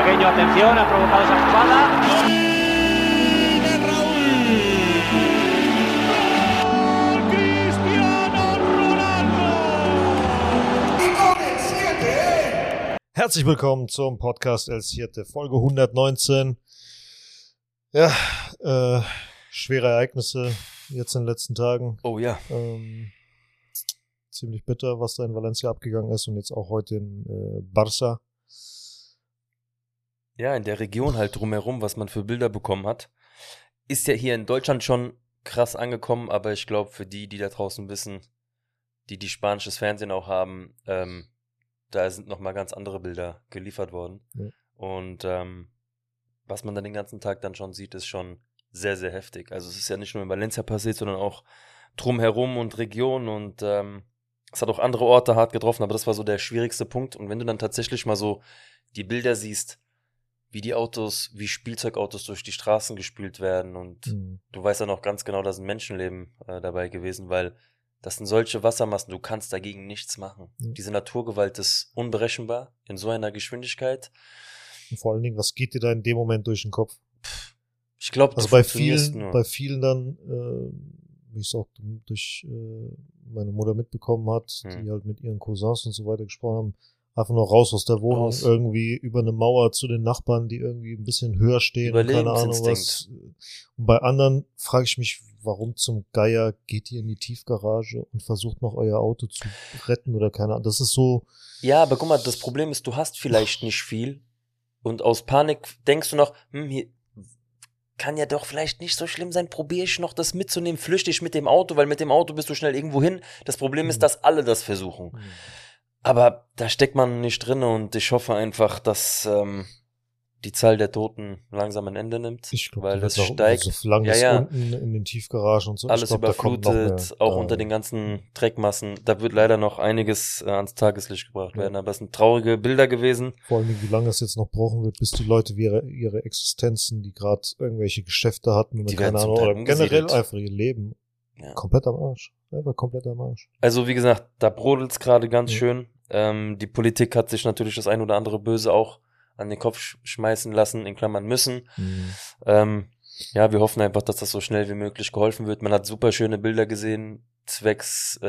pequeño, atención, ha provocado esa jugada. Herzlich willkommen zum Podcast El Siete, Folge 119. Ja, schwere Ereignisse jetzt in den letzten Tagen. Oh ja. Ziemlich bitter, was da in Valencia abgegangen ist und jetzt auch heute in Barça. Ja, in der Region halt drumherum, was man für Bilder bekommen hat, ist ja hier in Deutschland schon krass angekommen, aber ich glaube, für die da draußen wissen, die spanisches Fernsehen auch haben, da sind nochmal ganz andere Bilder geliefert worden. Ja. Und was man dann den ganzen Tag dann schon sieht, ist schon sehr, sehr heftig. Also es ist ja nicht nur in Valencia passiert, sondern auch drumherum und Region und es hat auch andere Orte hart getroffen, aber das war so der schwierigste Punkt. Und wenn du dann tatsächlich mal so die Bilder siehst, wie die Autos, wie Spielzeugautos durch die Straßen gespült werden und du weißt dann auch ganz genau, da sind Menschenleben dabei gewesen, weil das sind solche Wassermassen, du kannst dagegen nichts machen. Ja. Diese Naturgewalt ist unberechenbar in so einer Geschwindigkeit. Und vor allen Dingen, was geht dir da in dem Moment durch den Kopf? Ich glaube, also bei vielen dann, wie ich es auch durch meine Mutter mitbekommen hat, die halt mit ihren Cousins und so weiter gesprochen haben, einfach nur raus aus der Wohnung, irgendwie über eine Mauer zu den Nachbarn, die irgendwie ein bisschen höher stehen, keine Ahnung was. Und bei anderen frage ich mich, warum zum Geier geht ihr in die Tiefgarage und versucht noch euer Auto zu retten oder keine Ahnung. Das ist so. Ja, aber guck mal, das Problem ist, du hast vielleicht nicht viel und aus Panik denkst du noch, hier kann ja doch vielleicht nicht so schlimm sein, probiere ich noch das mitzunehmen, flüchte ich mit dem Auto, weil mit dem Auto bist du schnell irgendwo hin. Das Problem ist, dass alle das versuchen. Aber da steckt man nicht drin und ich hoffe einfach, dass die Zahl der Toten langsam ein Ende nimmt, ich glaub, weil das steigt. So lange ist unten in den Tiefgaragen und so. Alles überflutet, auch unter den ganzen Dreckmassen. Da wird leider noch einiges ans Tageslicht gebracht werden, aber es sind traurige Bilder gewesen. Vor allem, wie lange es jetzt noch brauchen wird, bis die Leute ihre Existenzen, die gerade irgendwelche Geschäfte hatten oder keine Ahnung, oder generell einfach ihr Leben, komplett am Arsch. Einfach komplett am Arsch. Also wie gesagt, da brodelt's gerade ganz schön. Die Politik hat sich natürlich das ein oder andere Böse auch an den Kopf schmeißen lassen, in Klammern müssen. Ja, wir hoffen einfach, dass das so schnell wie möglich geholfen wird. Man hat super schöne Bilder gesehen, zwecks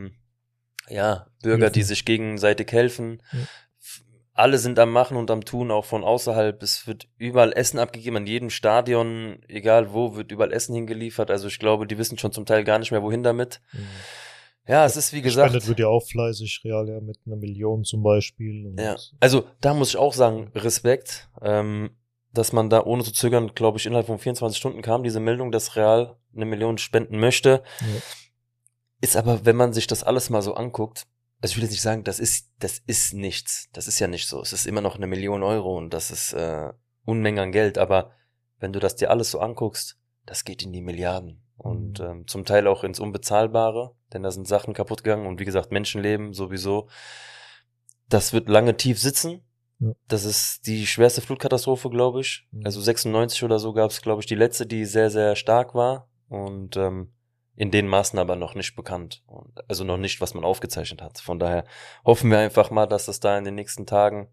Bürger, die sich gegenseitig helfen. Alle sind am Machen und am Tun, auch von außerhalb. Es wird überall Essen abgegeben, an jedem Stadion, egal wo, wird überall Essen hingeliefert. Also ich glaube, die wissen schon zum Teil gar nicht mehr, wohin damit. Ja, es ist wie gesagt. Gespendet wird ja auch fleißig, Real, ja, mit 1 Million zum Beispiel. Und ja, also da muss ich auch sagen, Respekt, dass man da ohne zu zögern, glaube ich, innerhalb von 24 Stunden kam diese Meldung, dass Real 1 Million spenden möchte. Ja. Ist aber, wenn man sich das alles mal so anguckt, also ich will jetzt nicht sagen, das ist nichts. Das ist ja nicht so. Es ist immer noch 1 Million Euro und das ist Unmengen an Geld. Aber wenn du das dir alles so anguckst, das geht in die Milliarden. Und zum Teil auch ins Unbezahlbare, denn da sind Sachen kaputt gegangen und wie gesagt, Menschenleben sowieso. Das wird lange tief sitzen. Ja. Das ist die schwerste Flutkatastrophe, glaube ich. Also 96 oder so gab es, glaube ich, die letzte, die sehr, sehr stark war und in den Maßen aber noch nicht bekannt. Also noch nicht, was man aufgezeichnet hat. Von daher hoffen wir einfach mal, dass das da in den nächsten Tagen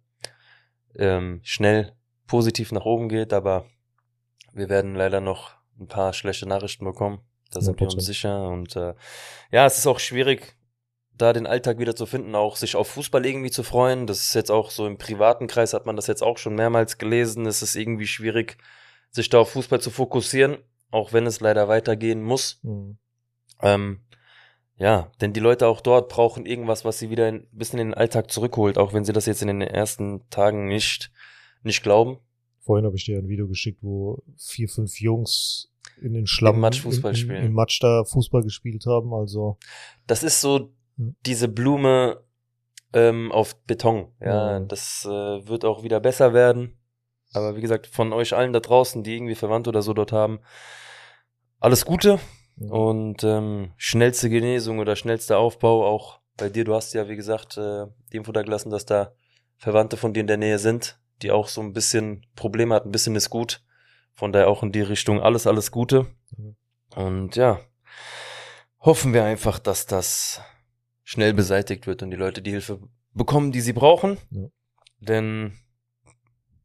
schnell positiv nach oben geht, aber wir werden leider noch ein paar schlechte Nachrichten bekommen. Da sind wir uns sicher. Und es ist auch schwierig, da den Alltag wieder zu finden, auch sich auf Fußball irgendwie zu freuen. Das ist jetzt auch so im privaten Kreis, hat man das jetzt auch schon mehrmals gelesen. Es ist irgendwie schwierig, sich da auf Fußball zu fokussieren, auch wenn es leider weitergehen muss. Denn die Leute auch dort brauchen irgendwas, was sie wieder ein bisschen in den Alltag zurückholt, auch wenn sie das jetzt in den ersten Tagen nicht glauben. Vorhin habe ich dir ein Video geschickt, wo 4, 5 Jungs in den Schlamm im Matsch da Fußball gespielt haben. Also das ist so diese Blume auf Beton. Ja, das wird auch wieder besser werden. Aber wie gesagt, von euch allen da draußen, die irgendwie Verwandte oder so dort haben, alles Gute und schnellste Genesung oder schnellster Aufbau. Auch bei dir, du hast ja, wie gesagt, die Info da gelassen, dass da Verwandte von dir in der Nähe sind, die auch so ein bisschen Probleme hatten. Ein bisschen ist gut. Von daher auch in die Richtung alles Gute. Und ja, hoffen wir einfach, dass das schnell beseitigt wird und die Leute die Hilfe bekommen, die sie brauchen. Ja. Denn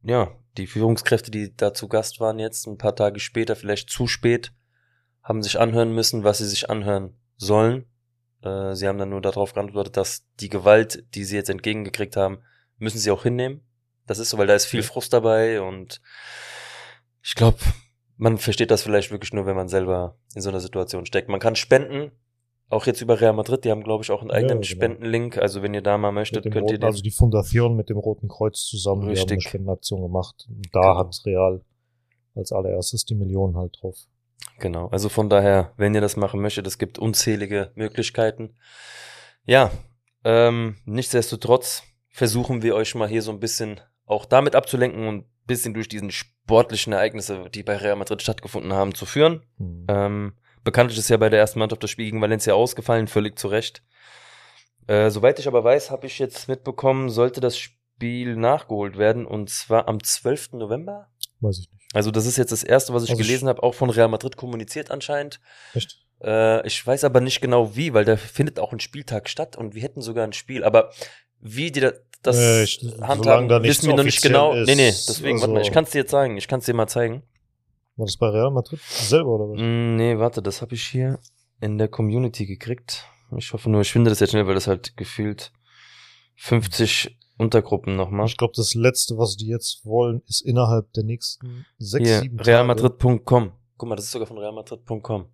die Führungskräfte, die da zu Gast waren jetzt, ein paar Tage später, vielleicht zu spät, haben sich anhören müssen, was sie sich anhören sollen. Sie haben dann nur darauf geantwortet, dass die Gewalt, die sie jetzt entgegengekriegt haben, müssen sie auch hinnehmen. Das ist so, weil da ist viel Frust dabei und ich glaube, man versteht das vielleicht wirklich nur, wenn man selber in so einer Situation steckt. Man kann spenden, auch jetzt über Real Madrid, die haben, glaube ich, auch einen eigenen Spendenlink, also wenn ihr da mal möchtet, könnt ihr den... Also die Fundation mit dem Roten Kreuz zusammen, die haben eine Spendenaktion gemacht. Und da hat Real als allererstes die Millionen halt drauf. Genau, also von daher, wenn ihr das machen möchtet, es gibt unzählige Möglichkeiten. Ja, nichtsdestotrotz versuchen wir euch mal hier so ein bisschen auch damit abzulenken und ein bisschen durch diesen sportlichen Ereignisse, die bei Real Madrid stattgefunden haben, zu führen. Bekanntlich ist ja bei der ersten Mannschaft das Spiel gegen Valencia ausgefallen, völlig zu Recht. Soweit ich aber weiß, habe ich jetzt mitbekommen, sollte das Spiel nachgeholt werden, und zwar am 12. November. Weiß ich nicht. Also das ist jetzt das Erste, was ich gelesen habe, auch von Real Madrid kommuniziert anscheinend. Echt? Ich weiß aber nicht genau wie, weil da findet auch ein Spieltag statt und wir hätten sogar ein Spiel. Aber wie die das handhaben, wissen wir noch nicht genau. Nee, deswegen, warte mal, ich kann es dir jetzt zeigen. Ich kann es dir mal zeigen. War das bei Real Madrid selber oder was? Nee, warte, das habe ich hier in der Community gekriegt. Ich hoffe nur, ich finde das jetzt schnell, weil das halt gefühlt 50 Untergruppen nochmal. Ich glaube, das Letzte, was die jetzt wollen, ist innerhalb der nächsten 6, 7 Tage. realmadrid.com. Guck mal, das ist sogar von realmadrid.com.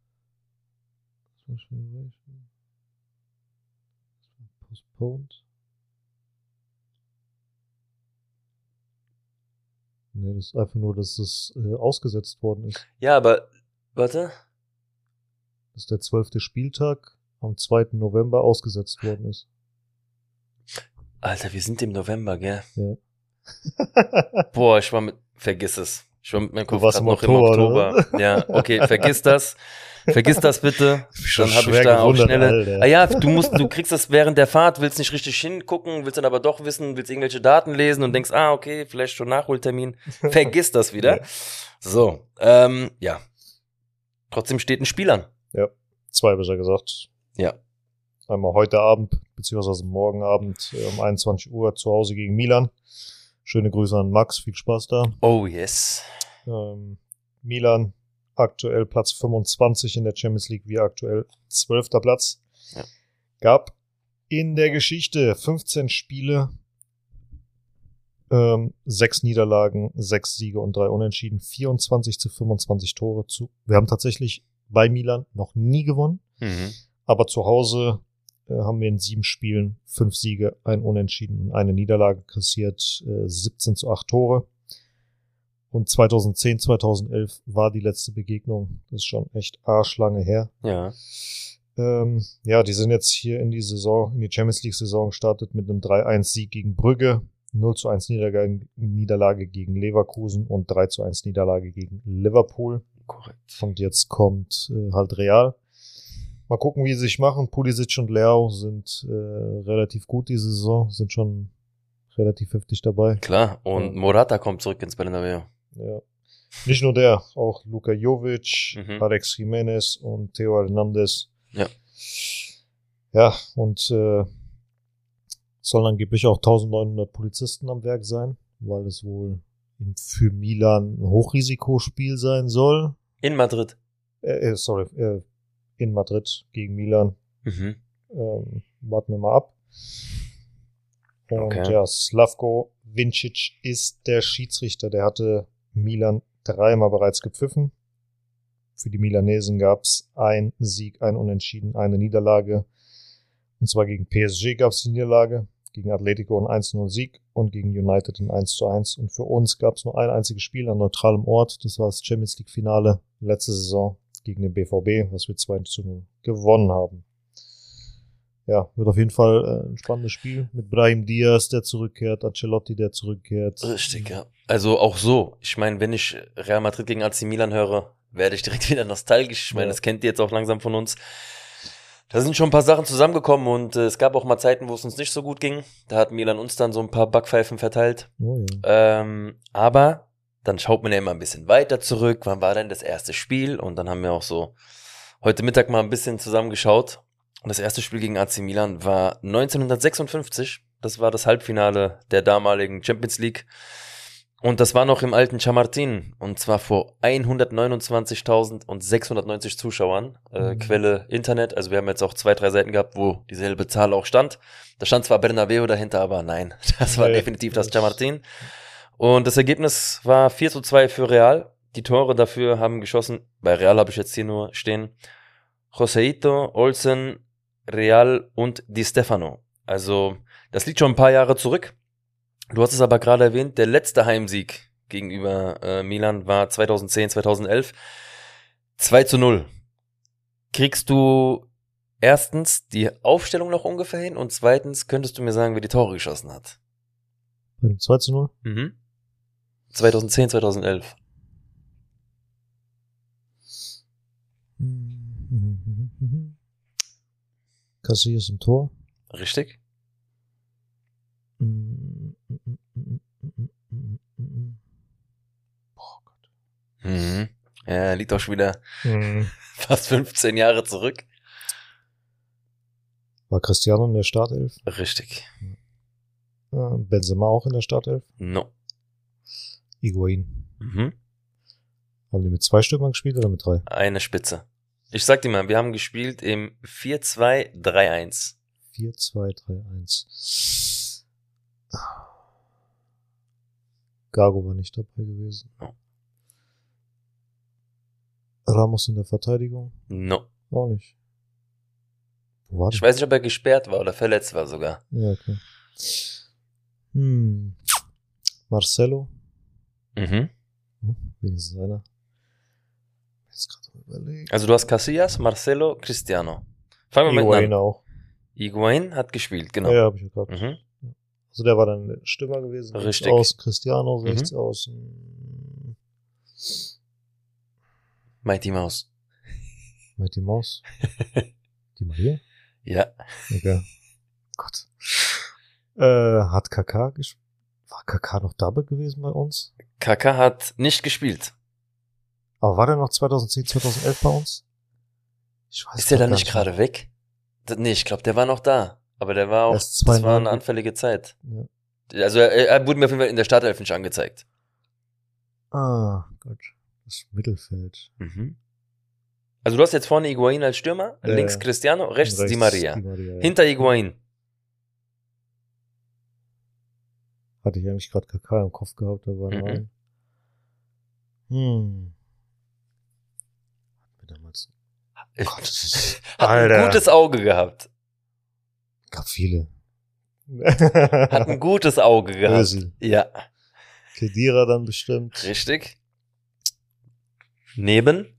Postponed. Nee, das ist einfach nur, dass das ausgesetzt worden ist. Ja, aber, warte. Dass der 12. Spieltag am 2. November ausgesetzt worden ist. Alter, wir sind im November, gell? Ja. Boah, vergiss es. Ich war mit meinem Kopf gerade noch im Oktober. Oder? Ja, okay, vergiss das. Vergiss das bitte. Dann habe ich da auch schnelle. Alter. Ja, du kriegst das während der Fahrt, willst nicht richtig hingucken, willst dann aber doch wissen, willst irgendwelche Daten lesen und denkst, okay, vielleicht schon Nachholtermin. Vergiss das wieder. Ja. So, ja. Trotzdem steht ein Spiel an. Ja, 2 besser gesagt. Ja. Einmal heute Abend, beziehungsweise morgen Abend um 21 Uhr zu Hause gegen Milan. Schöne Grüße an Max, viel Spaß da. Oh yes. Milan aktuell Platz 25 in der Champions League, wir aktuell 12. Platz. Ja. Gab in der Geschichte 15 Spiele, 6 Niederlagen, 6 Siege und 3 Unentschieden, 24-25 Tore zu. Wir haben tatsächlich bei Milan noch nie gewonnen, aber zu Hause haben wir in 7 Spielen 5 Siege, 1 Unentschieden und 1 Niederlage kassiert, 17-8 Tore. Und 2010, 2011 war die letzte Begegnung. Das ist schon echt arschlange her. Ja. Ja, die sind jetzt hier in die Champions League Saison gestartet mit einem 3-1 Sieg gegen Brügge, 0-1 Niederlage gegen Leverkusen und 3-1 Niederlage gegen Liverpool. Korrekt. Und jetzt kommt halt Real. Mal gucken, wie sie sich machen. Pulisic und Leao sind relativ gut diese Saison, sind schon relativ heftig dabei. Klar, und Morata kommt zurück ins Bernabeu. Ja. Nicht nur der, auch Luka Jovic, Alex Jimenez und Theo Hernandez. Ja. Ja, und sollen angeblich auch 1900 Polizisten am Werk sein, weil es wohl für Milan ein Hochrisikospiel sein soll. In Madrid. In Madrid gegen Milan. Warten wir mal ab. Und ja, Slavko Vincic ist der Schiedsrichter. Der hatte Milan 3-mal bereits gepfiffen. Für die Milanesen gab es 1 Sieg, 1 Unentschieden, 1 Niederlage. Und zwar gegen PSG gab es die Niederlage, gegen Atletico ein 1-0 Sieg und gegen United ein 1-1. Und für uns gab es nur ein einziges Spiel an neutralem Ort. Das war das Champions League Finale letzte Saison gegen den BVB, was wir 2-0 gewonnen haben. Ja, wird auf jeden Fall ein spannendes Spiel mit Brahim Diaz, der zurückkehrt, Ancelotti, der zurückkehrt. Richtig, ja. Also auch so. Ich meine, wenn ich Real Madrid gegen AC Milan höre, werde ich direkt wieder nostalgisch. Ich meine, das kennt ihr jetzt auch langsam von uns. Da sind schon ein paar Sachen zusammengekommen und es gab auch mal Zeiten, wo es uns nicht so gut ging. Da hat Milan uns dann so ein paar Backpfeifen verteilt. Oh, ja. Aber dann schaut man ja immer ein bisschen weiter zurück. Wann war denn das erste Spiel? Und dann haben wir auch so heute Mittag mal ein bisschen zusammengeschaut. Und das erste Spiel gegen AC Milan war 1956. Das war das Halbfinale der damaligen Champions League. Und das war noch im alten Chamartin. Und zwar vor 129.690 Zuschauern. Quelle Internet. Also wir haben jetzt auch 2-3 Seiten gehabt, wo dieselbe Zahl auch stand. Da stand zwar Bernabeu dahinter, aber nein. Das war definitiv das Chamartin. Und das Ergebnis war 4:2 für Real. Die Tore dafür haben geschossen. Bei Real habe ich jetzt hier nur stehen. Joseito, Olsen, Real und Di Stefano. Also das liegt schon ein paar Jahre zurück. Du hast es aber gerade erwähnt, der letzte Heimsieg gegenüber Milan war 2010, 2011. 2:0. Kriegst du erstens die Aufstellung noch ungefähr hin und zweitens könntest du mir sagen, wer die Tore geschossen hat? Bei dem 2:0? 2010, 2011. Casillas im Tor. Richtig? Boah Gott. Ja, liegt auch schon wieder fast 15 Jahre zurück. War Cristiano in der Startelf? Richtig. Benzema auch in der Startelf? No. Higuain. Haben die mit 2 Stürmern gespielt oder mit 3? Eine Spitze. Ich sag dir mal, wir haben gespielt im 4-2-3-1. 4-2-3-1. Gago war nicht dabei gewesen. No. Ramos in der Verteidigung? No. Auch nicht. Wo war Ich weiß nicht, ob er gesperrt war oder verletzt war sogar. Ja, okay. Marcelo? Wenigstens einer. Jetzt gerade mal überlegen. Also du hast Casillas, Marcelo, Cristiano. Fangen wir mit Higuain an. auch. Higuain hat gespielt, genau. Ja, habe ich ja gerade. Also der war dann Stürmer gewesen. Richtig. Rechts außen Cristiano, rechts außen Mighty Mouse. Mighty Mouse. Die Maria? Ja. Okay. Gott. Hat Kaká gespielt? War Kaká noch dabei gewesen bei uns? Kaká hat nicht gespielt. Aber war der noch 2010, 2011 bei uns? Ich weiß Ist der gar dann nicht gerade weg? Nee, ich glaube, der war noch da. Aber der war auch, das war eine anfällige Zeit. Ja. Also er wurde mir auf jeden Fall in der Startelf nicht angezeigt. Ah, Gott. Das Mittelfeld. Also du hast jetzt vorne Higuain als Stürmer, links Cristiano, rechts Di Maria. Ja. Hinter Higuain. Hatte ich eigentlich gerade Kaká im Kopf gehabt, da war rein. Damals. Gott, das ist, hat ein gutes Auge gehabt. Gab viele. Hat ein gutes Auge gehabt. Özil. Ja. Khedira dann bestimmt. Richtig. Neben?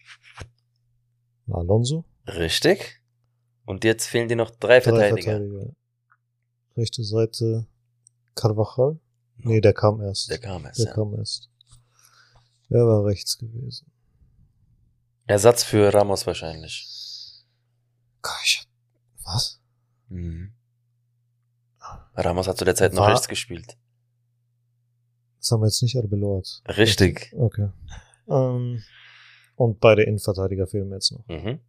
Alonso. Richtig. Und jetzt fehlen dir noch 3 Verteidiger. Rechte Seite Carvajal. Nee, der kam erst. Der kam erst. Wer war rechts gewesen? Ersatz für Ramos wahrscheinlich. Was? Ramos hat zu der Zeit noch rechts gespielt. Das haben wir jetzt nicht Arbeloa. Richtig. Okay. Und beide Innenverteidiger fehlen mir jetzt noch.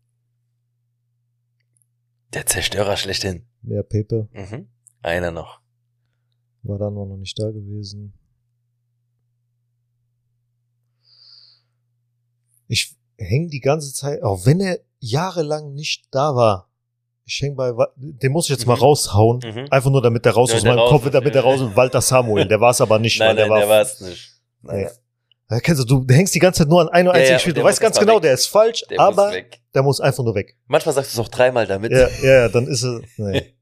Der Zerstörer schlechthin. Mehr Pepe. Einer noch. War dann noch nicht da gewesen. Ich hänge die ganze Zeit, auch wenn er jahrelang nicht da war. Ich hänge den muss ich jetzt mal raushauen. Einfach nur, damit der raus aus meinem Kopf wird, damit der raus ist. Walter Samuel, der war es aber nicht. Nein, der war es nicht. Nein. Ja, kennst du hängst die ganze Zeit nur an einem einzigen Spiel. Du weißt ganz genau, der ist falsch, aber der muss einfach nur weg. Manchmal sagst du es auch 3-mal damit. Ja, dann ist er, nee.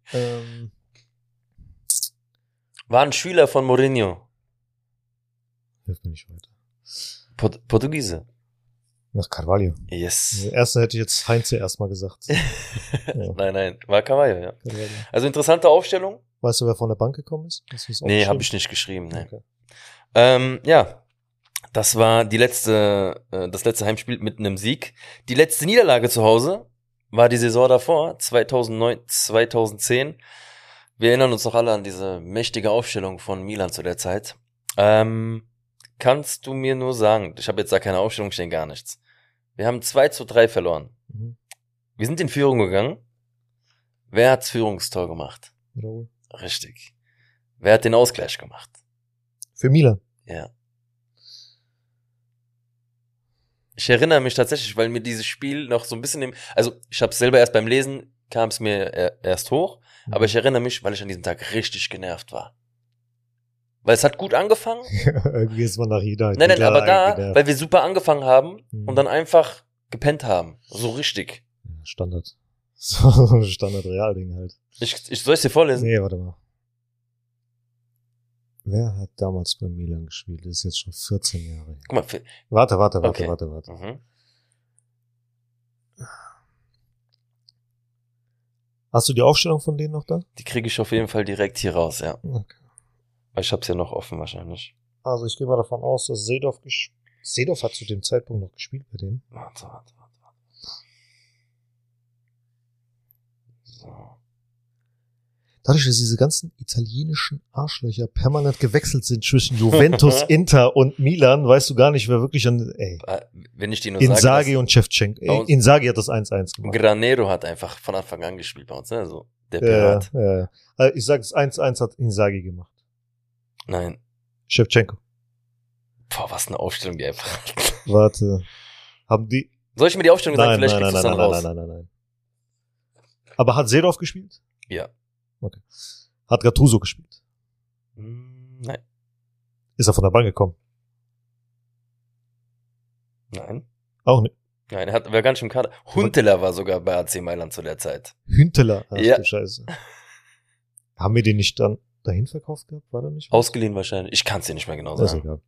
War ein Schüler von Mourinho. Hilf mir nicht weiter. Portugiese. Nach Carvalho. Yes. Erst hätte ich jetzt Heinze erstmal gesagt. Ja. Nein, war Carvalho, ja. Carvalho. Also interessante Aufstellung. Weißt du, wer von der Bank gekommen ist? Nee, habe ich nicht geschrieben. Nee. Okay. Ja, das war das letzte Heimspiel mit einem Sieg. Die letzte Niederlage zu Hause war die Saison davor, 2009, 2010. Wir erinnern uns noch alle an diese mächtige Aufstellung von Milan zu der Zeit. Kannst du mir nur sagen, ich habe jetzt da keine Aufstellung, stehen gar nichts. Wir haben 2:3 verloren. Wir sind in Führung gegangen. Wer hat's Führungstor gemacht? Raul. Richtig. Wer hat den Ausgleich gemacht? Für Milan? Ja. Ich erinnere mich tatsächlich, weil mir dieses Spiel noch so ein bisschen also ich habe es selber erst beim Lesen, kam es mir erst hoch, aber ich erinnere mich, weil ich an diesem Tag richtig genervt war. Weil es hat gut angefangen. Irgendwie ist man nach jeder. Nein, aber da, genervt. weil wir super angefangen haben und dann einfach gepennt haben. So richtig. Standard. So Standard-Real-Ding halt. Ich soll es dir vorlesen? Nee, warte mal. Wer hat damals bei Milan gespielt? Das ist jetzt schon 14 Jahre. Guck mal. Warte. Mhm. Hast du die Aufstellung von denen noch da? Die kriege ich auf jeden Fall direkt hier raus, ja. Okay. Ich hab's ja noch offen wahrscheinlich. Also ich gehe mal davon aus, dass Seedorf hat zu dem Zeitpunkt noch gespielt bei denen. Warte. So. Dadurch, dass diese ganzen italienischen Arschlöcher permanent gewechselt sind zwischen Juventus, Inter und Milan, weißt du gar nicht, wer wirklich Wenn ich die nur Inzaghi und Shevchenko. Inzaghi hat das 1-1 gemacht. Granero hat einfach von Anfang an gespielt bei uns, ne? So, der Pirat. Ja. Also ich sag, das 1-1 hat Inzaghi gemacht. Nein. Shevchenko. Boah, was eine Aufstellung, die einfach. Warte. Haben die. Soll ich mir die Aufstellung sagen? Vielleicht kriegst du es dann raus. Nein. Aber hat Seedorf gespielt? Ja. Okay. Hat Gattuso gespielt? Nein. Ist er von der Bank gekommen? Nein. Auch nicht. Nein, er war gar nicht im Kader. Huntelaar war sogar bei AC Mailand zu der Zeit. Huntelaar? Ach ja. Du Scheiße. Haben wir den nicht dann dahin verkauft gehabt? War der nicht? Ausgeliehen wahrscheinlich. Ich kann es dir nicht mehr genau sagen. Ist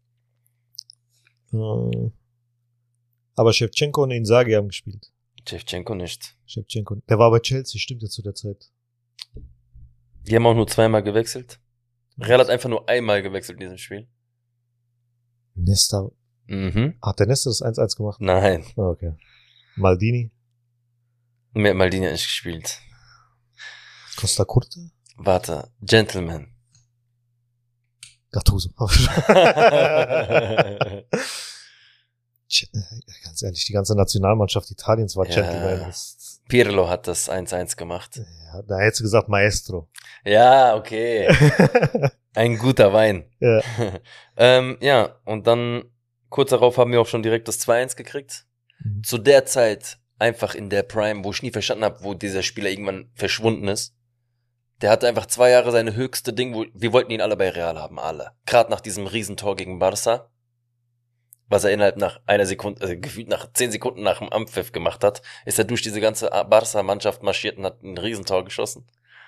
egal. Aber Shevchenko und Inzaghi haben gespielt. Shevchenko nicht. Der war bei Chelsea, stimmt ja zu der Zeit. Die haben auch nur zweimal gewechselt. Real hat einfach nur einmal gewechselt in diesem Spiel. Nesta. Hat der Nesta das 1-1 gemacht? Nein. Okay. Maldini? Maldini hat nicht gespielt. Costa Curta? Warte. Gentleman. Gattuso. Ganz ehrlich, die ganze Nationalmannschaft Italiens war Gentleman. Pirlo hat das 1-1 gemacht. Ja, da hättest du gesagt Maestro. Ja, okay. Ein guter Wein. Ja. Ja, und dann kurz darauf haben wir auch schon direkt das 2-1 gekriegt. Zu der Zeit einfach in der Prime, wo ich nie verstanden habe, wo dieser Spieler irgendwann verschwunden ist. Der hatte einfach 2 Jahre seine höchste Ding, wir wollten ihn alle bei Real haben, alle. Gerade nach diesem Riesentor gegen Barca. Was er innerhalb nach einer Sekunde, also gefühlt nach 10 Sekunden nach dem Anpfiff gemacht hat, ist er durch diese ganze Barca-Mannschaft marschiert und hat ein Riesentor geschossen.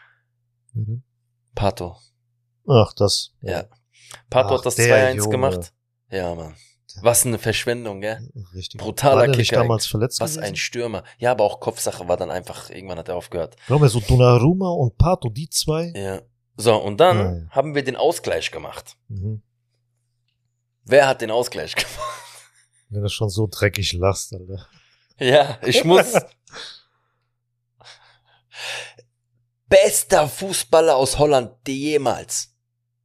Pato. Ach, das. Ja. Pato hat das 2-1 gemacht. Ja, Mann. Was eine Verschwendung, gell? Richtig. Brutaler Kicker. Kicker. Damals verletzt Was gewesen? ein Stürmer. Ja, aber auch Kopfsache war dann einfach, irgendwann hat er aufgehört. Ich glaube, so Donnarumma und Pato, die zwei. Ja. So, und dann haben wir den Ausgleich gemacht. Mhm. Wer hat den Ausgleich gemacht? Wenn du schon so dreckig lachst, Alter. Ja, ich muss. Bester Fußballer aus Holland jemals.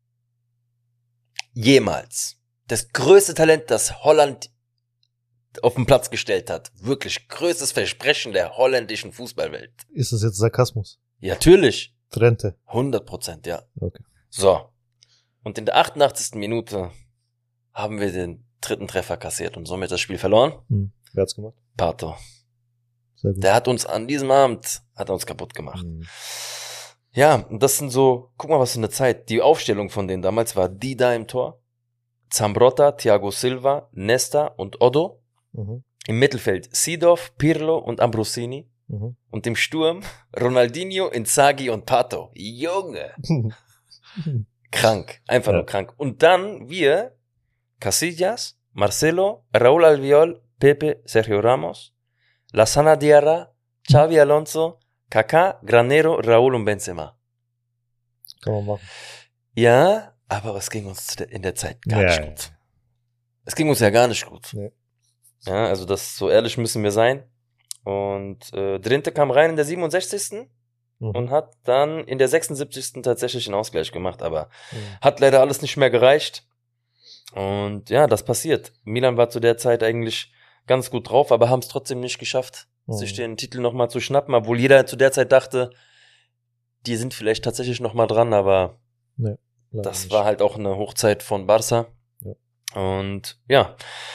Jemals. Das größte Talent, das Holland auf den Platz gestellt hat. Wirklich größtes Versprechen der holländischen Fußballwelt. Ist das jetzt Sarkasmus? Ja, natürlich. Trente. 100%, ja. Okay. So. Und in der 88. Minute haben wir den 3. Treffer kassiert und somit das Spiel verloren. Wer hat's gemacht? Pato. Sehr gut. Der hat uns an diesem Abend, kaputt gemacht. Ja, und das sind so, guck mal, was für eine Zeit. Die Aufstellung von denen damals war Dida im Tor, Zambrotta, Thiago Silva, Nesta und Oddo. Im Mittelfeld Seedorf, Pirlo und Ambrosini. Und im Sturm Ronaldinho, Inzaghi und Pato. Junge! Krank. Einfach nur krank. Und dann wir, Casillas, Marcelo, Raúl Albiol, Pepe, Sergio Ramos, Lassana Diarra, Xavi Alonso, Kaká, Granero, Raúl und Benzema. Kann man machen. Ja, aber es ging uns in der Zeit gar nicht gut. Es ging uns ja gar nicht gut. Nee. Ja, also das, so ehrlich müssen wir sein. Und Drinte kam rein in der 67. Und hat dann in der 76. tatsächlich einen Ausgleich gemacht, aber hat leider alles nicht mehr gereicht. Und ja, das passiert. Milan war zu der Zeit eigentlich ganz gut drauf, aber haben es trotzdem nicht geschafft, sich den Titel nochmal zu schnappen, obwohl jeder zu der Zeit dachte, die sind vielleicht tatsächlich nochmal dran, aber das war halt auch eine Hochzeit von Barca. Ja. Und ja,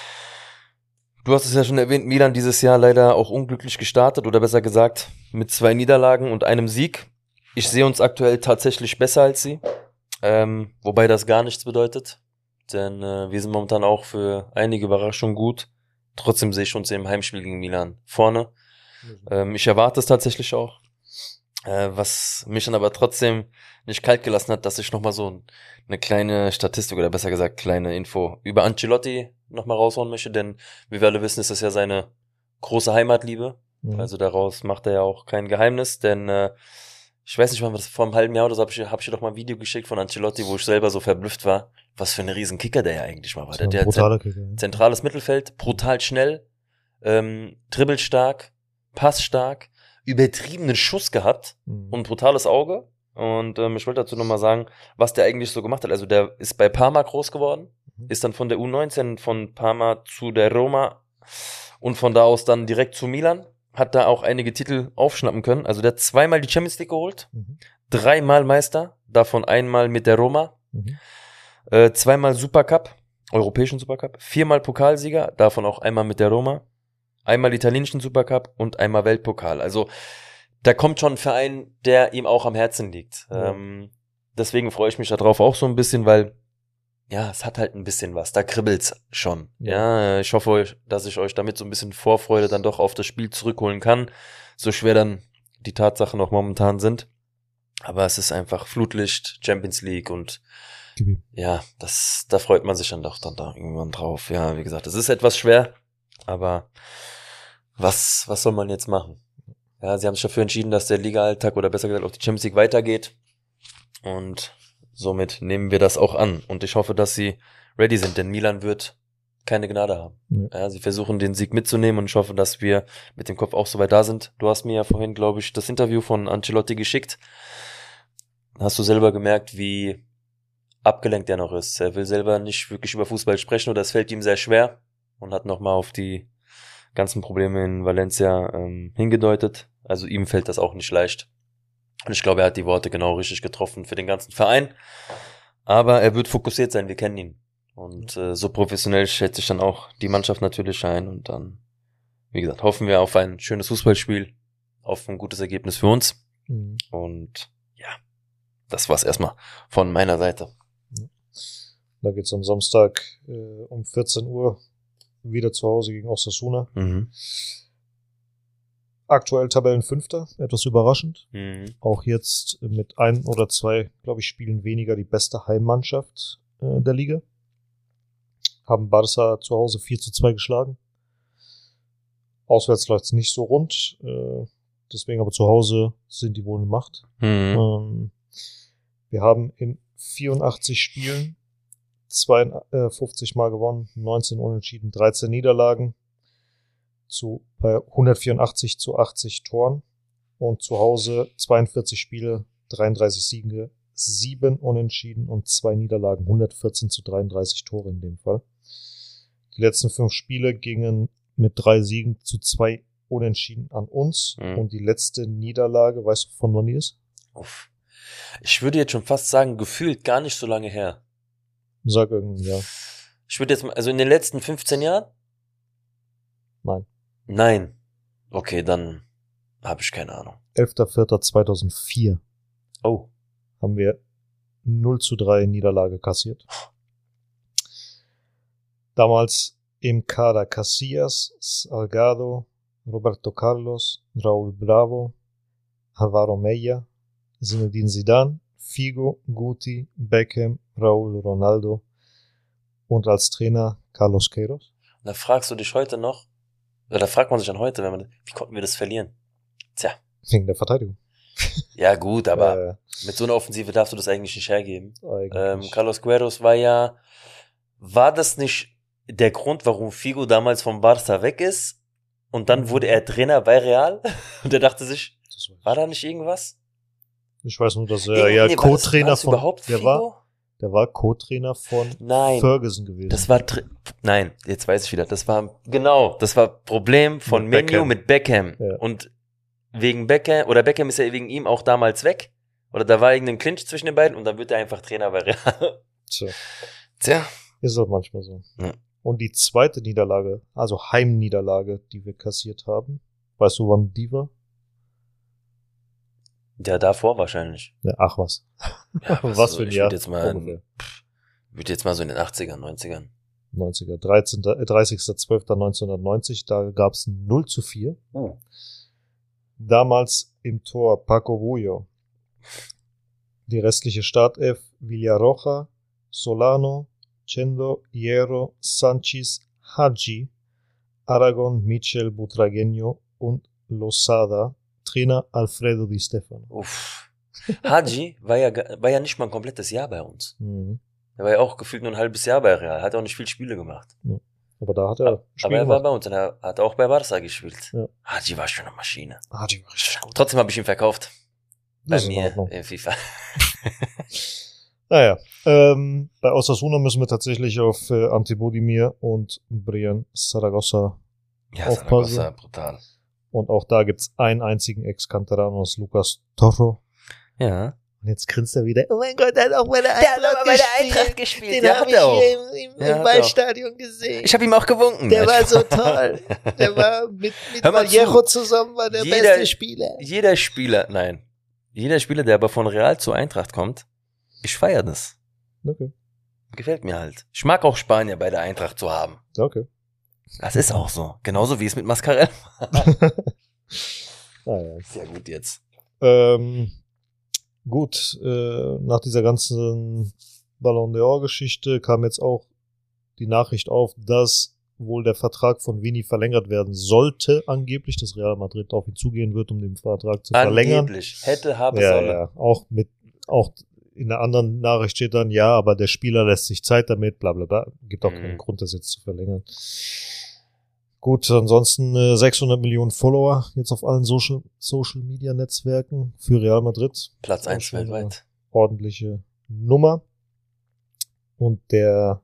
du hast es ja schon erwähnt, Milan dieses Jahr leider auch unglücklich gestartet oder besser gesagt mit 2 Niederlagen und einem Sieg. Ich sehe uns aktuell tatsächlich besser als sie, wobei das gar nichts bedeutet, denn wir sind momentan auch für einige Überraschungen gut. Trotzdem sehe ich uns im Heimspiel gegen Milan vorne. Ich erwarte es tatsächlich auch. Was mich dann aber trotzdem nicht kalt gelassen hat, dass ich nochmal so eine kleine Statistik oder besser gesagt kleine Info über Ancelotti nochmal raushauen möchte, denn wie wir alle wissen, ist das ja seine große Heimatliebe. Mhm. Also daraus macht er ja auch kein Geheimnis, denn ich weiß nicht mal, vor einem halben Jahr oder so hab ich dir doch mal ein Video geschickt von Ancelotti, wo ich selber so verblüfft war, was für ein riesen Kicker der ja eigentlich mal war. Der zentrales Mittelfeld, brutal schnell, dribbelstark, passstark, übertriebenen Schuss gehabt und brutales Auge. Und ich wollte dazu nochmal sagen, was der eigentlich so gemacht hat. Also der ist bei Parma groß geworden, ist dann von der U19 von Parma zu der Roma und von da aus dann direkt zu Milan. Hat da auch einige Titel aufschnappen können. Also der hat 2-mal die Champions League geholt, 3-mal Meister, davon einmal mit der Roma, 2-mal Supercup, europäischen Supercup, 4-mal Pokalsieger, davon auch einmal mit der Roma, einmal italienischen Supercup und einmal Weltpokal. Also da kommt schon ein Verein, der ihm auch am Herzen liegt. Ja. Deswegen freue ich mich darauf auch so ein bisschen, weil ja, es hat halt ein bisschen was. Da kribbelt's schon. Ja, ich hoffe, dass ich euch damit so ein bisschen Vorfreude dann doch auf das Spiel zurückholen kann. So schwer dann die Tatsachen auch momentan sind. Aber es ist einfach Flutlicht, Champions League und ja, da freut man sich dann doch dann da irgendwann drauf. Ja, wie gesagt, es ist etwas schwer, aber was soll man jetzt machen? Ja, sie haben sich dafür entschieden, dass der Liga-Alltag oder besser gesagt auch die Champions League weitergeht. Und somit nehmen wir das auch an. Und ich hoffe, dass sie ready sind, denn Milan wird keine Gnade haben. Ja, sie versuchen, den Sieg mitzunehmen und ich hoffe, dass wir mit dem Kopf auch so weit da sind. Du hast mir ja vorhin, glaube ich, das Interview von Ancelotti geschickt. Hast du selber gemerkt, wie abgelenkt er noch ist? Er will selber nicht wirklich über Fußball sprechen oder es fällt ihm sehr schwer und hat nochmal auf die ganzen Probleme in Valencia hingedeutet. Also ihm fällt das auch nicht leicht. Und ich glaube, er hat die Worte genau richtig getroffen für den ganzen Verein. Aber er wird fokussiert sein, wir kennen ihn. Und so professionell schätze ich dann auch die Mannschaft natürlich ein. Und dann, wie gesagt, hoffen wir auf ein schönes Fußballspiel, auf ein gutes Ergebnis für uns. Und ja, das war's erstmal von meiner Seite. Da geht's am Samstag um 14 Uhr wieder zu Hause gegen Osasuna. Aktuell Tabellenfünfter, etwas überraschend. Auch jetzt mit 1 oder 2, glaube ich, Spielen weniger die beste Heimmannschaft der Liga. Haben Barca zu Hause 4-2 geschlagen. Auswärts läuft es nicht so rund. Deswegen aber zu Hause sind die wohl eine Macht. Wir haben in 84 Spielen 52 Mal gewonnen, 19 Unentschieden, 13 Niederlagen. Bei 184 zu 80 Toren und zu Hause 42 Spiele, 33 Siege, 7 Unentschieden und 2 Niederlagen, 114 zu 33 Tore in dem Fall. Die letzten 5 Spiele gingen mit 3 Siegen zu 2 Unentschieden an uns und die letzte Niederlage, weißt du, von wann die ist? Ich würde jetzt schon fast sagen, gefühlt gar nicht so lange her. Sag irgendwie, ja. Ich würde jetzt mal, also in den letzten 15 Jahren? Nein. Okay, dann habe ich keine Ahnung. 11.04.2004. Oh. Haben wir 0-3 Niederlage kassiert. Damals im Kader Casillas, Salgado, Roberto Carlos, Raúl Bravo, Álvaro Meilla, Zinedine Zidane, Figo, Guti, Beckham, Raúl Ronaldo und als Trainer Carlos Queiroz. Da fragst du dich heute noch, oder da fragt man sich dann heute, wie konnten wir das verlieren? Tja. Wegen der Verteidigung. Ja gut, aber mit so einer Offensive darfst du das eigentlich nicht hergeben. Carlos Queiroz war das nicht der Grund, warum Figo damals vom Barca weg ist und dann wurde er Trainer bei Real und er dachte sich, war da nicht irgendwas? Ich weiß nur, dass er Co-Trainer von der war Co-Trainer von Ferguson gewesen. Nein, jetzt weiß ich wieder. Das war Problem von Menu mit Beckham. Ja. Und wegen Beckham, oder Beckham ist ja wegen ihm auch damals weg. Oder da war irgendein Clinch zwischen den beiden und dann wird er einfach Trainer bei Real. Tja. Ist halt manchmal so. Ja. Und die zweite Niederlage, also Heimniederlage, die wir kassiert haben, weißt du, wann die war? Ja, davor wahrscheinlich. Ja, ach was. Ja, was für ein ich Jahr? Würde jetzt mal so in den 80ern, 90ern. 90er, 30.12.1990, da gab es 0:4. Oh. Damals im Tor Paco Bullo. Die restliche Startelf Villarroja, Solano, Chendo, Hierro, Sanchez, Hadji, Aragon, Michel, Butragueño und Losada. Trainer Alfredo Di Stefano. Uff. Hadji war ja nicht mal ein komplettes Jahr bei uns. Mhm. Er war ja auch gefühlt nur ein halbes Jahr bei Real. Hat auch nicht viel Spiele gemacht. Ja. Aber da hat er Aber er war bei uns und er hat auch bei Barca gespielt. Ja. Hadji war schon eine Maschine. Hadji war richtig gut. Trotzdem habe ich ihn verkauft. Bei Das ist in mir Ordnung. in FIFA. Naja, bei Osasuna müssen wir tatsächlich auf Antibodimir und Brian Zaragoza Ja, aufpassen. Zaragoza, brutal. Und auch da gibt's einen einzigen Ex-Canteranos, Lucas Torro. Ja. Und jetzt grinst er wieder. Oh mein Gott, er hat auch bei der Eintracht gespielt. Den Ja, habe hat er auch. ich hier im Ja, hat er Waldstadion gesehen. Ich habe ihm auch gewunken. Der war so toll. Der war mit Hör mal Vallejo zu. zusammen, war der Jeder- beste Spieler. Jeder Spieler, der aber von Real zur Eintracht kommt, ich feiere das. Okay, Gefällt mir halt. Ich mag auch Spanier bei der Eintracht zu haben. okay. Das ist auch so. Genauso wie es mit Mascarell. Naja. Sehr gut jetzt. Gut, nach dieser ganzen Ballon d'Or-Geschichte kam jetzt auch die Nachricht auf, dass wohl der Vertrag von Vini verlängert werden sollte, angeblich, dass Real Madrid auf ihn zugehen wird, um den Vertrag zu verlängern. Angeblich. Hätte, habe, Ja, solle. ja, auch in der anderen Nachricht steht dann, ja, aber der Spieler lässt sich Zeit damit, bla bla bla. Gibt auch keinen Grund, das jetzt zu verlängern. Gut, ansonsten 600 Millionen Follower jetzt auf allen Social-Media-Netzwerken für Real Madrid. Platz Auch 1 schon weltweit. Ordentliche Nummer. Und der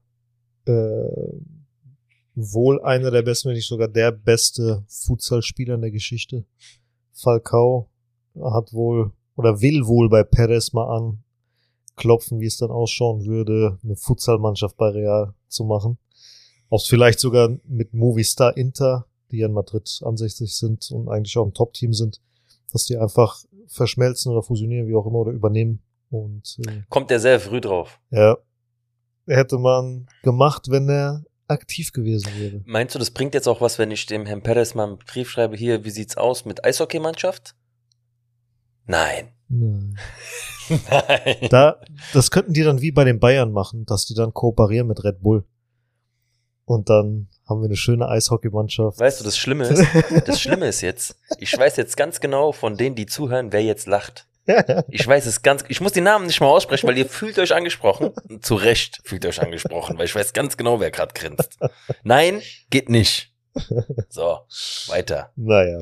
wohl einer der besten, wenn nicht sogar der beste Futsal-Spieler in der Geschichte. Falcao hat wohl oder will wohl bei Perez mal anklopfen, wie es dann ausschauen würde, eine Futsal-Mannschaft bei Real zu machen. Auch vielleicht sogar mit Movistar Inter, die ja in Madrid ansässig sind und eigentlich auch ein Top-Team sind, dass die einfach verschmelzen oder fusionieren, wie auch immer, oder übernehmen. Und Kommt der sehr früh drauf. ja, hätte man gemacht, wenn er aktiv gewesen wäre. Meinst du, das bringt jetzt auch was, wenn ich dem Herrn Perez mal einen Brief schreibe, hier, wie sieht's aus mit Eishockeymannschaft? Nein. Nein. Nein. Das könnten die dann wie bei den Bayern machen, dass die dann kooperieren mit Red Bull. Und dann haben wir eine schöne Eishockeymannschaft. Weißt du, das Schlimme ist jetzt, ich weiß jetzt ganz genau von denen, die zuhören, wer jetzt lacht. Ich weiß es ich muss die Namen nicht mal aussprechen, weil ihr fühlt euch angesprochen. Zu Recht fühlt euch angesprochen, weil ich weiß ganz genau, wer gerade grinst. Nein, geht nicht. So, weiter. Naja.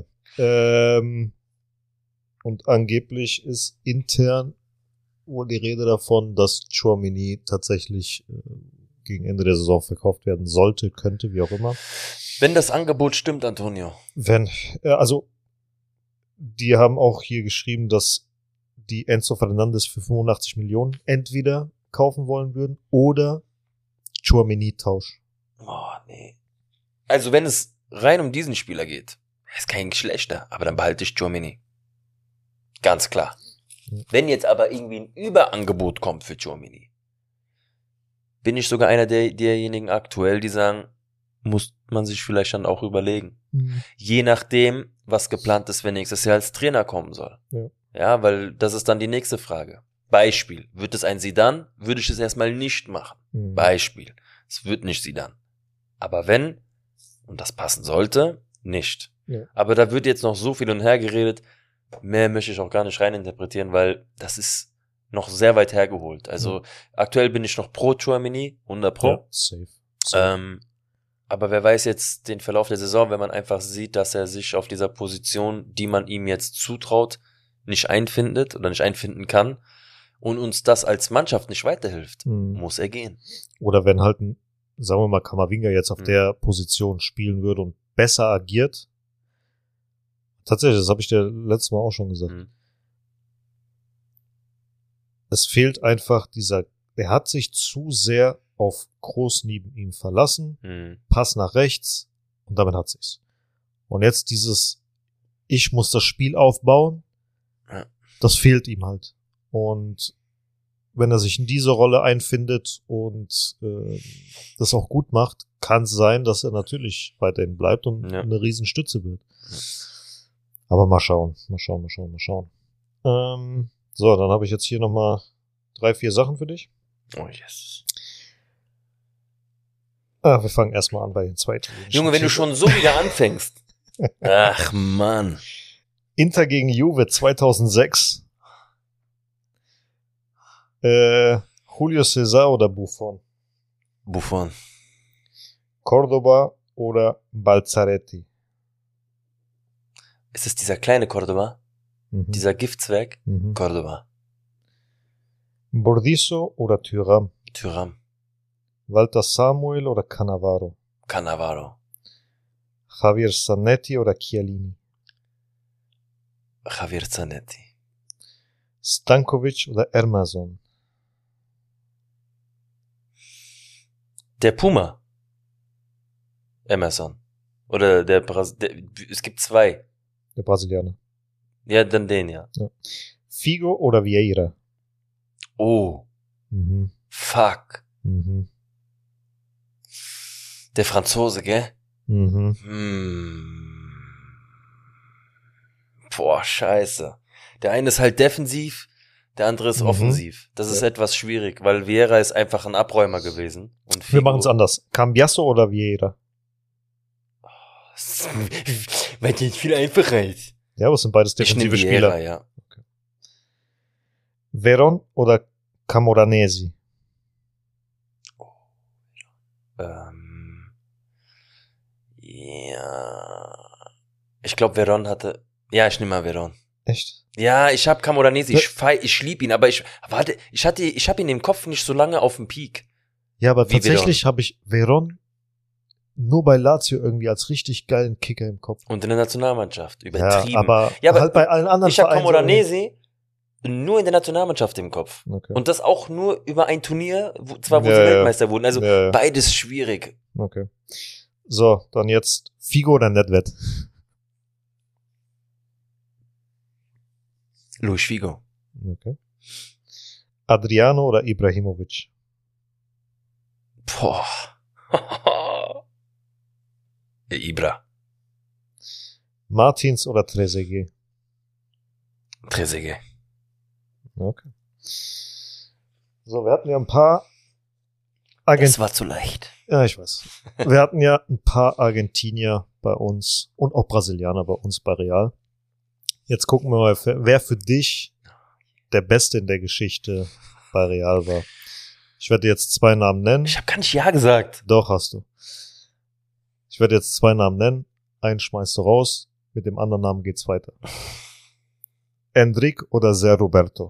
Und angeblich ist intern wohl die Rede davon, dass Tchouaméni tatsächlich gegen Ende der Saison verkauft werden sollte, könnte, wie auch immer. Wenn das Angebot stimmt, Antonio. Also, die haben auch hier geschrieben, dass die Enzo Fernandes für 85 Millionen entweder kaufen wollen würden oder Tchouaméni-Tausch. Oh, nee. Also, wenn es rein um diesen Spieler geht, ist kein schlechter, aber dann behalte ich Tchouaméni. Ganz klar. Ja. Wenn jetzt aber irgendwie ein Überangebot kommt für Tchouaméni, bin ich sogar einer derjenigen aktuell, die sagen, muss man sich vielleicht dann auch überlegen. Mhm. Je nachdem, was geplant ist, wenn nächstes Jahr als Trainer kommen soll. Ja, weil das ist dann die nächste Frage. Beispiel, wird es ein Zidane, würde ich es erstmal nicht machen. Mhm. Beispiel, es wird nicht Zidane. Aber wenn, und das passen sollte, nicht. Ja. Aber da wird jetzt noch so viel und her geredet, mehr möchte ich auch gar nicht reininterpretieren, weil das ist noch sehr weit hergeholt. Also aktuell bin ich noch pro Tchouaméni, 100 pro. Ja, safe. Aber wer weiß jetzt den Verlauf der Saison, wenn man einfach sieht, dass er sich auf dieser Position, die man ihm jetzt zutraut, nicht einfindet oder nicht einfinden kann und uns das als Mannschaft nicht weiterhilft, muss er gehen. Oder wenn halt sagen wir mal, Camavinga jetzt auf der Position spielen würde und besser agiert. Tatsächlich, das habe ich dir letztes Mal auch schon gesagt. Es fehlt einfach er hat sich zu sehr auf Kroos neben ihm verlassen, Pass nach rechts und damit hat sich's. Und jetzt dieses, ich muss das Spiel aufbauen, das fehlt ihm halt. Und wenn er sich in diese Rolle einfindet und das auch gut macht, kann es sein, dass er natürlich weiterhin bleibt und eine Riesenstütze wird. Aber mal schauen. So, dann habe ich jetzt hier nochmal 3-4 Sachen für dich. Oh yes. Wir fangen erstmal an bei den zweiten. Junge, wenn du schon so wieder anfängst. Ach, Mann. Inter gegen Juve 2006. Julio César oder Buffon? Buffon. Cordoba oder Balzaretti? Ist es dieser kleine Cordoba? Dieser Giftzwerg? Cordoba. Bordizo oder Thuram? Thuram. Walter Samuel oder Cannavaro? Cannavaro. Javier Zanetti oder Chiellini? Javier Zanetti. Stankovic oder Emerson? Der Puma. Emerson. Oder es gibt zwei. Der Brasilianer. Ja, dann den, ja. Figo oder Vieira? Oh. Fuck. Der Franzose, gell? Boah, scheiße. Der eine ist halt defensiv, der andere ist offensiv. Das ist etwas schwierig, weil Vieira ist einfach ein Abräumer gewesen. Und Figo, wir machen es anders. Cambiasso oder Vieira? Weil die viel einfacher ist. Ja, aber es sind beides defensive ich Vieira, Spieler. Ja. Okay. Veron oder Camoranesi? Ja. Ich glaube, Veron hatte. Ja, ich nehme mal Veron. Echt? Ja, ich habe Camoranesi. Ich lieb ihn, aber ich habe ihn im Kopf nicht so lange auf dem Peak. Ja, aber tatsächlich habe ich Veron nur bei Lazio irgendwie als richtig geilen Kicker im Kopf. Und in der Nationalmannschaft. Übertrieben. Ja, aber halt bei allen anderen ich habe Camoranesi nur in der Nationalmannschaft im Kopf. Okay. Und das auch nur über ein Turnier, wo sie Weltmeister wurden. Also beides schwierig. Okay. So, dann jetzt Figo oder Nedved? Luis Figo. Okay. Adriano oder Ibrahimovic? Boah. Ibra. Martins oder Trezeguet? Trezeguet. Okay. So, wir hatten ja ein paar Das war zu leicht. Ja, ich weiß. Wir hatten ja ein paar Argentinier bei uns und auch Brasilianer bei uns bei Real. Jetzt gucken wir mal, wer für dich der Beste in der Geschichte bei Real war. Ich werde jetzt 2 Namen nennen. Ich habe gar nicht Ja gesagt. Doch, hast du. Ich werde jetzt 2 Namen nennen. Einen schmeißt du raus. Mit dem anderen Namen geht's weiter. Endrick oder Zé Roberto?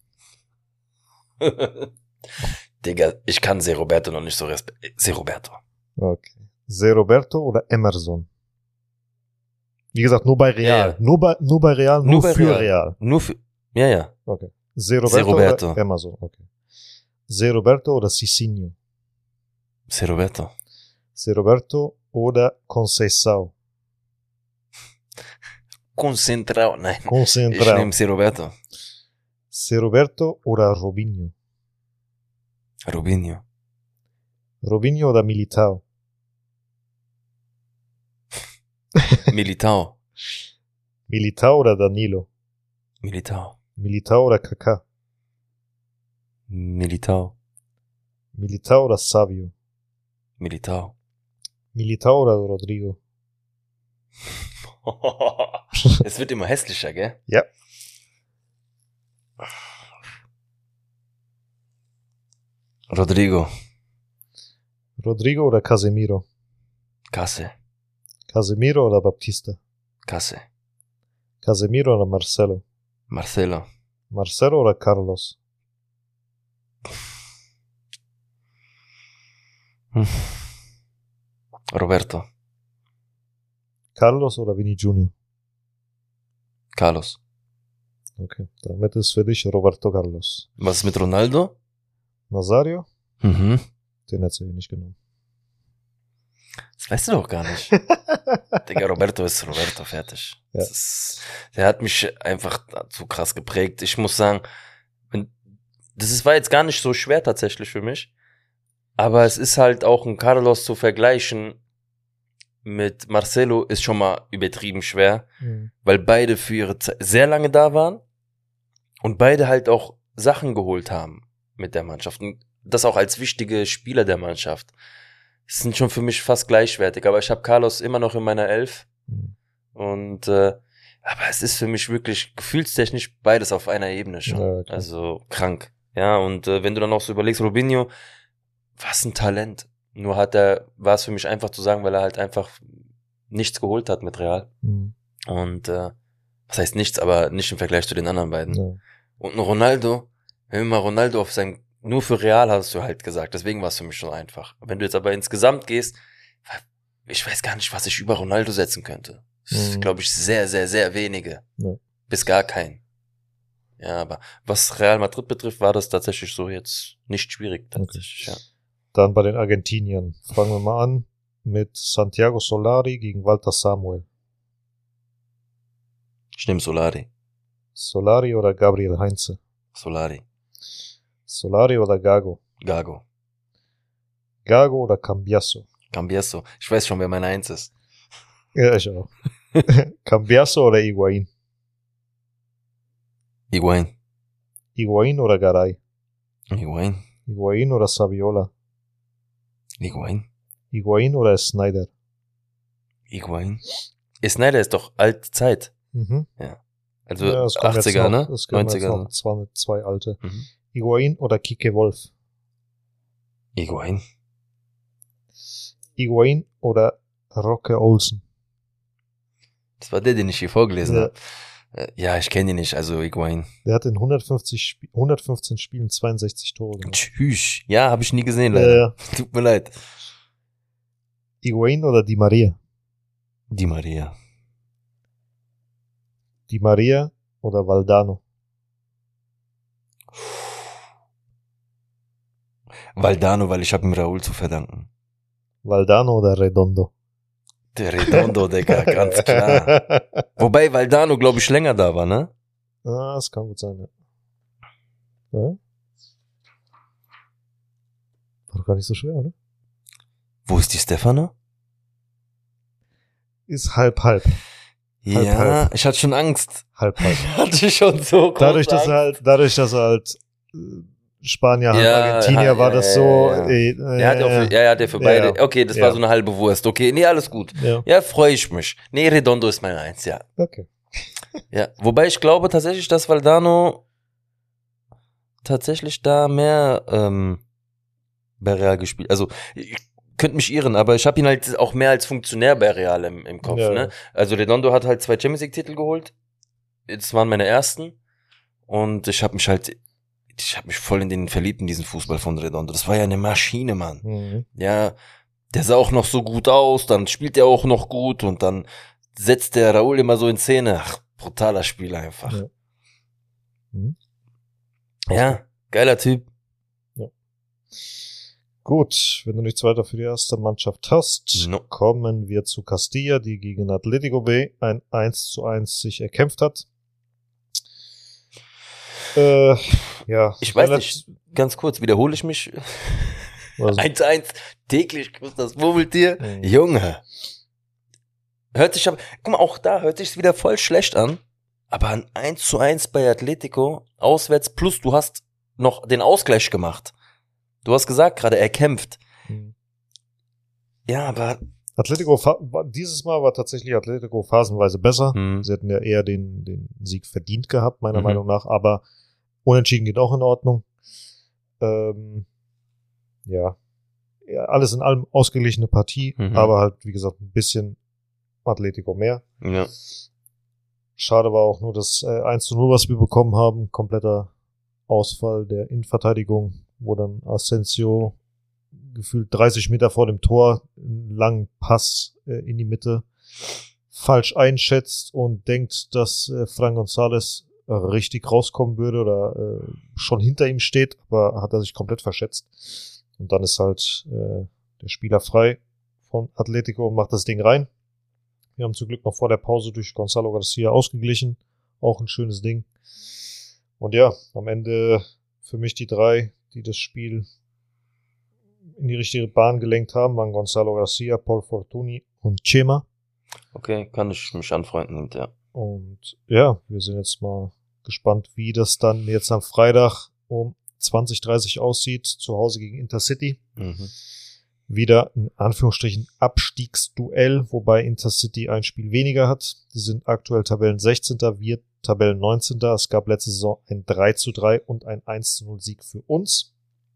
Digga, ich kann Zé Roberto noch nicht so respektieren. Zé Roberto. Okay. Zé Roberto oder Emerson? Wie gesagt, nur bei Real. Ja. Nur bei Real, nur bei für Real. Nur für. Ja. Okay. Zé Roberto oder Emerson? Okay. Zé Roberto oder Cicinho? Zé Roberto. Zé Roberto oder Conceição? Concentrado, nein. Concentrado. Ich nehme Zé Roberto. Zé Roberto oder Robinho? Robinho. Robinho oder Militao? Militao. Militao oder Danilo? Militao. Militao oder Kaká? Militao. Militao oder Savio? Militao. Militao oder Rodrigo? Es wird immer hässlicher, gell? Ja. Rodrigo. Rodrigo oder Casemiro? Kasse. Casemiro oder Baptista? Kasse. Casemiro oder Marcelo? Marcelo. Marcelo oder Carlos? Roberto. Carlos oder Vini Junior? Carlos. Okay, damit ist für dich Roberto Carlos. Was ist mit Ronaldo? Nazario? Den hättest du eh nicht genommen. Das weißt du doch gar nicht. Digga, Roberto ist Roberto, fertig. Ja. Der hat mich einfach zu krass geprägt. Ich muss sagen, war jetzt gar nicht so schwer tatsächlich für mich. Aber es ist halt auch ein Carlos zu vergleichen mit Marcelo ist schon mal übertrieben schwer, weil beide für ihre Zeit sehr lange da waren und beide halt auch Sachen geholt haben mit der Mannschaft und das auch als wichtige Spieler der Mannschaft. Das sind schon für mich fast gleichwertig, aber ich habe Carlos immer noch in meiner Elf und aber es ist für mich wirklich gefühlstechnisch beides auf einer Ebene schon, ja, also krank. Ja, und wenn du dann auch so überlegst, Robinho, was ein Talent. Nur war es für mich einfach zu sagen, weil er halt einfach nichts geholt hat mit Real. Und was heißt nichts, aber nicht im Vergleich zu den anderen beiden. Ja. Und ein Ronaldo, wenn wir mal Ronaldo nur für Real hast du halt gesagt, deswegen war es für mich schon einfach. Wenn du jetzt aber insgesamt gehst, ich weiß gar nicht, was ich über Ronaldo setzen könnte. Das ist, glaube ich, sehr, sehr, sehr wenige. Ja. Bis gar keinen. Ja, aber was Real Madrid betrifft, war das tatsächlich so jetzt nicht schwierig. Tatsächlich, okay. Ja. Dann bei den Argentiniern. Fangen wir mal an mit Santiago Solari gegen Walter Samuel. Ich nehme Solari. Solari oder Gabriel Heinze? Solari. Solari oder Gago? Gago. Gago oder Cambiasso? Cambiasso. Ich weiß schon, wer mein Eins ist. Ja, ich auch. Cambiasso oder Higuaín? Higuaín. Higuaín oder Garay? Higuaín. Higuaín oder Saviola? Higuaín. Higuaín oder Snyder? Higuaín. Snyder ist doch alte Zeit. Ja. Also ja, 80er, ne? Es gibt 90er. Noch zwei alte. Higuaín oder Kike Wolf? Higuaín. Higuaín oder Roque Olsen? Das war der, den ich hier vorgelesen habe. Ja, ich kenne ihn nicht, also Higuaín. Der hat in 115 Spielen 62 Tore gemacht. Tschüss. Ja, habe ich nie gesehen, leider. Tut mir leid. Higuaín oder Di Maria? Di Maria. Di Maria oder Valdano? Valdano, weil ich habe ihm Raúl zu verdanken. Valdano oder Redondo? Der Redondo, Digga, ganz klar. Wobei Valdano, glaube ich, länger da war, ne? Ah, das kann gut sein, ja. Ja? War doch gar nicht so schwer, oder? Wo ist die Stefano? Ist halb. Ja, ich hatte schon Angst. Halb. Hatte schon so groß dadurch, dass er halt Spanier, Argentinier, war das so. Er hat ja für beide. Ja. Okay, das war so eine halbe Wurst. Okay, nee, alles gut. Ja, freue ich mich. Nee, Redondo ist mein Eins, ja. Okay. Ja, wobei ich glaube tatsächlich, dass Valdano tatsächlich da mehr bei Real gespielt. Also, ich könnte mich irren, aber ich habe ihn halt auch mehr als Funktionär bei Real im Kopf, ne? Also Redondo hat halt 2 Champions League Titel geholt. Das waren meine ersten. Und ich habe mich voll in den verliebt in diesen Fußball von Redondo. Das war ja eine Maschine, Mann. Ja, der sah auch noch so gut aus, dann spielt er auch noch gut und dann setzt der Raúl immer so in Szene. Ach, brutaler Spieler einfach. Ja, geiler Typ. Ja. Gut, wenn du nichts weiter für die erste Mannschaft hast, kommen wir zu Castilla, die gegen Atletico B ein 1:1 sich erkämpft hat. Ja. Ich weiß nicht, ganz kurz, wiederhole ich mich. 1:1, täglich grüßt das Murmeltier. Junge. Hört sich aber, guck mal, auch da hört sich's wieder voll schlecht an. Aber ein 1:1 bei Atletico, auswärts, plus du hast noch den Ausgleich gemacht. Du hast gesagt gerade, er kämpft. Ja, aber dieses Mal war tatsächlich Atletico phasenweise besser. Sie hätten ja eher den Sieg verdient gehabt, meiner Meinung nach, aber unentschieden geht auch in Ordnung. Ja, alles in allem ausgeglichene Partie, aber halt, wie gesagt, ein bisschen Atletico mehr. Ja. Schade war auch nur das 1:0, was wir bekommen haben. Kompletter Ausfall der Innenverteidigung, wo dann Asensio gefühlt 30 Meter vor dem Tor einen langen Pass in die Mitte falsch einschätzt und denkt, dass Fran González richtig rauskommen würde oder schon hinter ihm steht, aber hat er sich komplett verschätzt. Und dann ist halt der Spieler frei von Atletico und macht das Ding rein. Wir haben zum Glück noch vor der Pause durch Gonzalo Garcia ausgeglichen. Auch ein schönes Ding. Und ja, am Ende für mich die 3, die das Spiel in die richtige Bahn gelenkt haben, waren Gonzalo Garcia, Paul Fortuny und Chema. Okay, kann ich mich anfreunden mit, ja. Und ja, wir sind jetzt mal gespannt, wie das dann jetzt am Freitag um 20:30 aussieht, zu Hause gegen Intercity. Wieder in Anführungsstrichen Abstiegsduell, wobei Intercity ein Spiel weniger hat. Sie sind aktuell Tabellen 16., wir Tabellen 19. Es gab letzte Saison ein 3:3 und ein 1:0 Sieg für uns.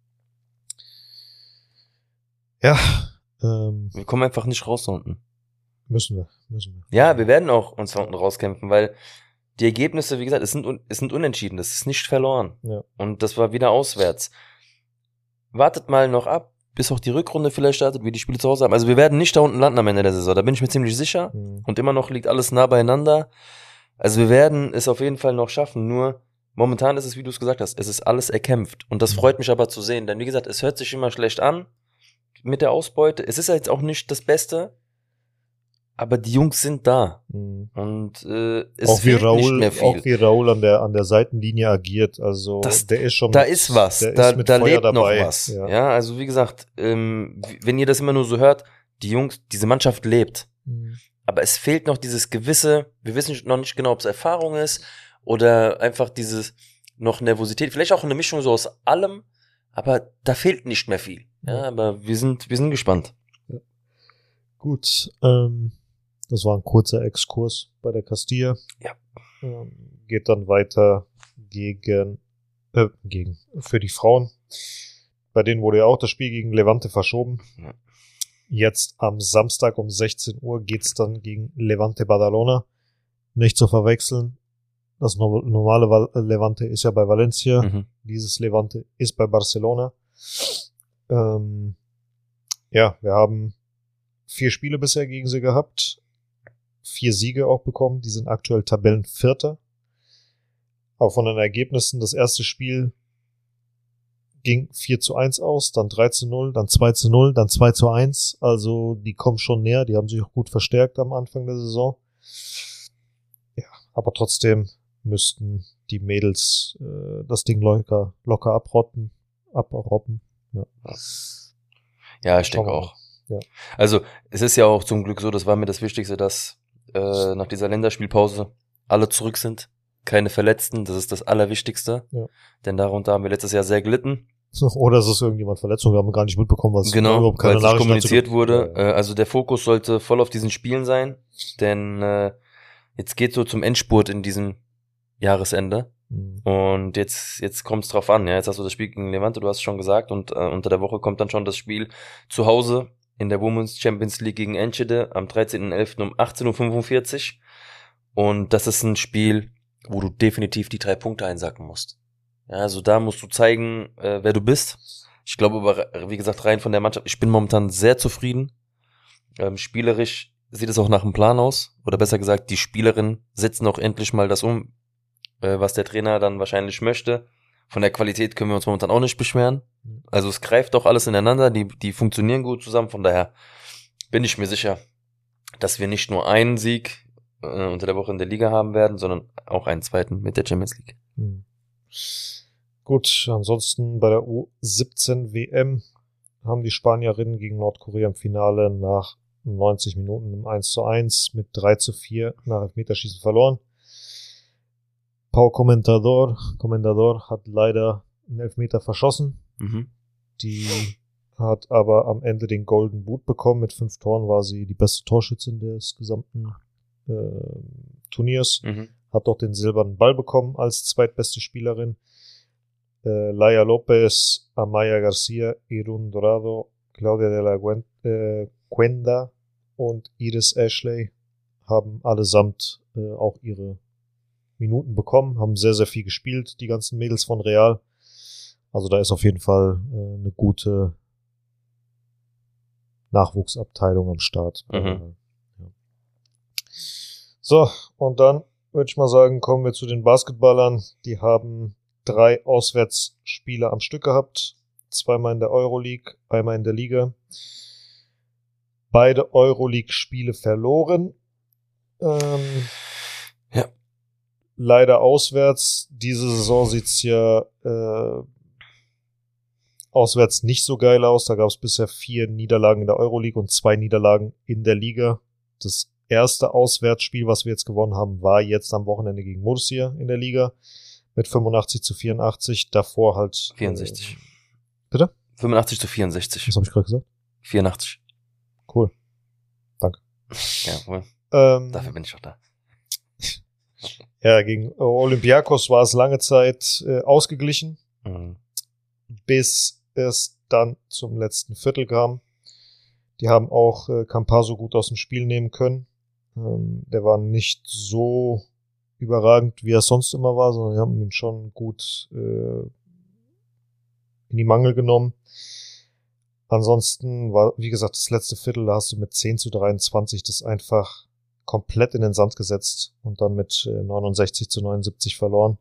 Ja. Wir kommen einfach nicht raus da unten. Müssen wir. Ja, wir werden auch uns da unten rauskämpfen, weil die Ergebnisse, wie gesagt, es sind unentschieden, das ist nicht verloren. Ja. Und das war wieder auswärts. Wartet mal noch ab, bis auch die Rückrunde vielleicht startet, wie die Spiele zu Hause haben. Also wir werden nicht da unten landen am Ende der Saison, da bin ich mir ziemlich sicher. Und immer noch liegt alles nah beieinander. Also wir werden es auf jeden Fall noch schaffen, nur momentan ist es, wie du es gesagt hast, es ist alles erkämpft. Und das freut mich aber zu sehen, denn wie gesagt, es hört sich immer schlecht an mit der Ausbeute. Es ist ja jetzt auch nicht das Beste, aber die Jungs sind da. Und es auch fehlt nicht mehr viel. Auch wie Raul an der Seitenlinie agiert. Also der ist schon da ist was. Da lebt dabei. Noch was. Ja, also wie gesagt, wenn ihr das immer nur so hört, die Jungs, diese Mannschaft lebt. Aber es fehlt noch dieses gewisse, wir wissen noch nicht genau, ob es Erfahrung ist oder einfach dieses noch Nervosität. Vielleicht auch eine Mischung so aus allem, aber da fehlt nicht mehr viel. Ja, aber wir sind gespannt. Ja. Gut, das war ein kurzer Exkurs bei der Castilla. Ja. Geht dann weiter für die Frauen. Bei denen wurde ja auch das Spiel gegen Levante verschoben. Ja. Jetzt am Samstag um 16 Uhr geht's dann gegen Levante Badalona. Nicht zu verwechseln. Das normale Levante ist ja bei Valencia. Dieses Levante ist bei Barcelona. Ja, wir haben 4 Spiele bisher gegen sie gehabt. 4 Siege auch bekommen. Die sind aktuell Tabellenvierter. Aber von den Ergebnissen, das erste Spiel ging 4:1 aus, dann 3:0, dann 2:0, dann 2:1. Also die kommen schon näher. Die haben sich auch gut verstärkt am Anfang der Saison. Ja, aber trotzdem müssten die Mädels das Ding locker abroppen. Ja, ich denke auch. Ja. Also es ist ja auch zum Glück so, das war mir das Wichtigste, dass nach dieser Länderspielpause alle zurück sind. Keine Verletzten, das ist das Allerwichtigste. Ja. Denn darunter haben wir letztes Jahr sehr gelitten. Oder es ist irgendjemand Verletzung, wir haben gar nicht mitbekommen, was überhaupt keine Nachricht kommuniziert wurde. Ja. Also der Fokus sollte voll auf diesen Spielen sein, denn jetzt geht so zum Endspurt in diesem Jahresende. Und jetzt kommt es drauf an. Ja, jetzt hast du das Spiel gegen Levante, du hast es schon gesagt, und unter der Woche kommt dann schon das Spiel zu Hause in der Women's Champions League gegen Enschede am 13.11. um 18:45 Uhr. Und das ist ein Spiel, wo du definitiv die 3 Punkte einsacken musst. Ja, also da musst du zeigen, wer du bist. Ich glaube aber, wie gesagt, rein von der Mannschaft, ich bin momentan sehr zufrieden. Spielerisch sieht es auch nach einem Plan aus. Oder besser gesagt, die Spielerinnen setzen auch endlich mal das um, was der Trainer dann wahrscheinlich möchte. Von der Qualität können wir uns momentan auch nicht beschweren. Also es greift doch alles ineinander, die funktionieren gut zusammen. Von daher bin ich mir sicher, dass wir nicht nur einen Sieg unter der Woche in der Liga haben werden, sondern auch einen zweiten mit der Champions League. Gut, ansonsten bei der U17 WM haben die Spanierinnen gegen Nordkorea im Finale nach 90 Minuten im 1:1 mit 3:4 nach Elfmeterschießen verloren. Pau Comendador hat leider einen Elfmeter verschossen. Die hat aber am Ende den Golden Boot bekommen. Mit 5 Toren war sie die beste Torschützin des gesamten Turniers. Hat auch den silbernen Ball bekommen als zweitbeste Spielerin. Laia Lopez, Amaya Garcia, Irún Dorado, Claudia de la Cuenda und Iris Ashley haben allesamt auch ihre Minuten bekommen, haben sehr, sehr viel gespielt, die ganzen Mädels von Real. Also da ist auf jeden Fall eine gute Nachwuchsabteilung am Start. Ja. So, und dann würde ich mal sagen, kommen wir zu den Basketballern. Die haben 3 Auswärtsspiele am Stück gehabt. zweimal in der Euroleague, einmal in der Liga. Beide Euroleague-Spiele verloren. Ja. Leider auswärts. Diese Saison sieht's ja auswärts nicht so geil aus. Da gab es bisher 4 Niederlagen in der Euroleague und 2 Niederlagen in der Liga. Das erste Auswärtsspiel, was wir jetzt gewonnen haben, war jetzt am Wochenende gegen Murcia in der Liga mit 85-84. Davor halt 64. Bitte? 85-64. Was habe ich gerade gesagt? 84. Cool. Danke. Jawohl. Dafür bin ich auch da. Ja, gegen Olympiakos war es lange Zeit ausgeglichen, bis es dann zum letzten Viertel kam. Die haben auch Campazzo gut aus dem Spiel nehmen können. Der war nicht so überragend, wie er sonst immer war, sondern die haben ihn schon gut in die Mangel genommen. Ansonsten war, wie gesagt, das letzte Viertel, da hast du mit 10-23 das einfach komplett in den Sand gesetzt und dann mit 69-79 verloren.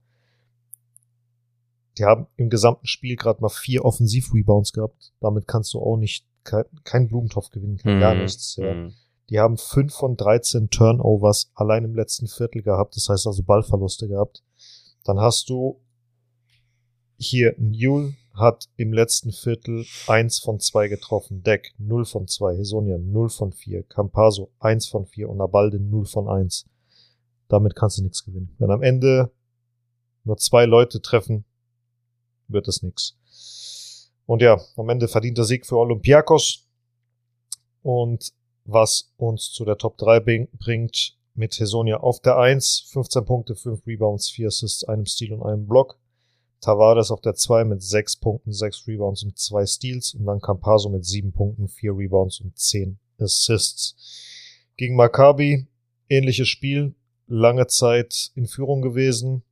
Die haben im gesamten Spiel gerade mal 4 Offensiv-Rebounds gehabt. Damit kannst du auch nicht kein Blumentopf gewinnen, gar nichts. Ja. Die haben 5 von 13 Turnovers allein im letzten Viertel gehabt. Das heißt also Ballverluste gehabt. Dann hast du hier Newell hat im letzten Viertel 1 von 2 getroffen. Deck 0 von 2. Hezonja 0 von 4. Campazzo 1 von 4. Und Abalde 0 von 1. Damit kannst du nichts gewinnen. Wenn am Ende nur 2 Leute treffen, wird es nichts. Und ja, am Ende verdienter Sieg für Olympiakos. Und was uns zu der Top 3 bringt, mit Hezonja auf der 1, 15 Punkte, 5 Rebounds, 4 Assists, einem Steal und einem Block. Tavares auf der 2 mit 6 Punkten, 6 Rebounds und 2 Steals. Und dann Campazzo mit 7 Punkten, 4 Rebounds und 10 Assists. Gegen Maccabi, ähnliches Spiel, lange Zeit in Führung gewesen.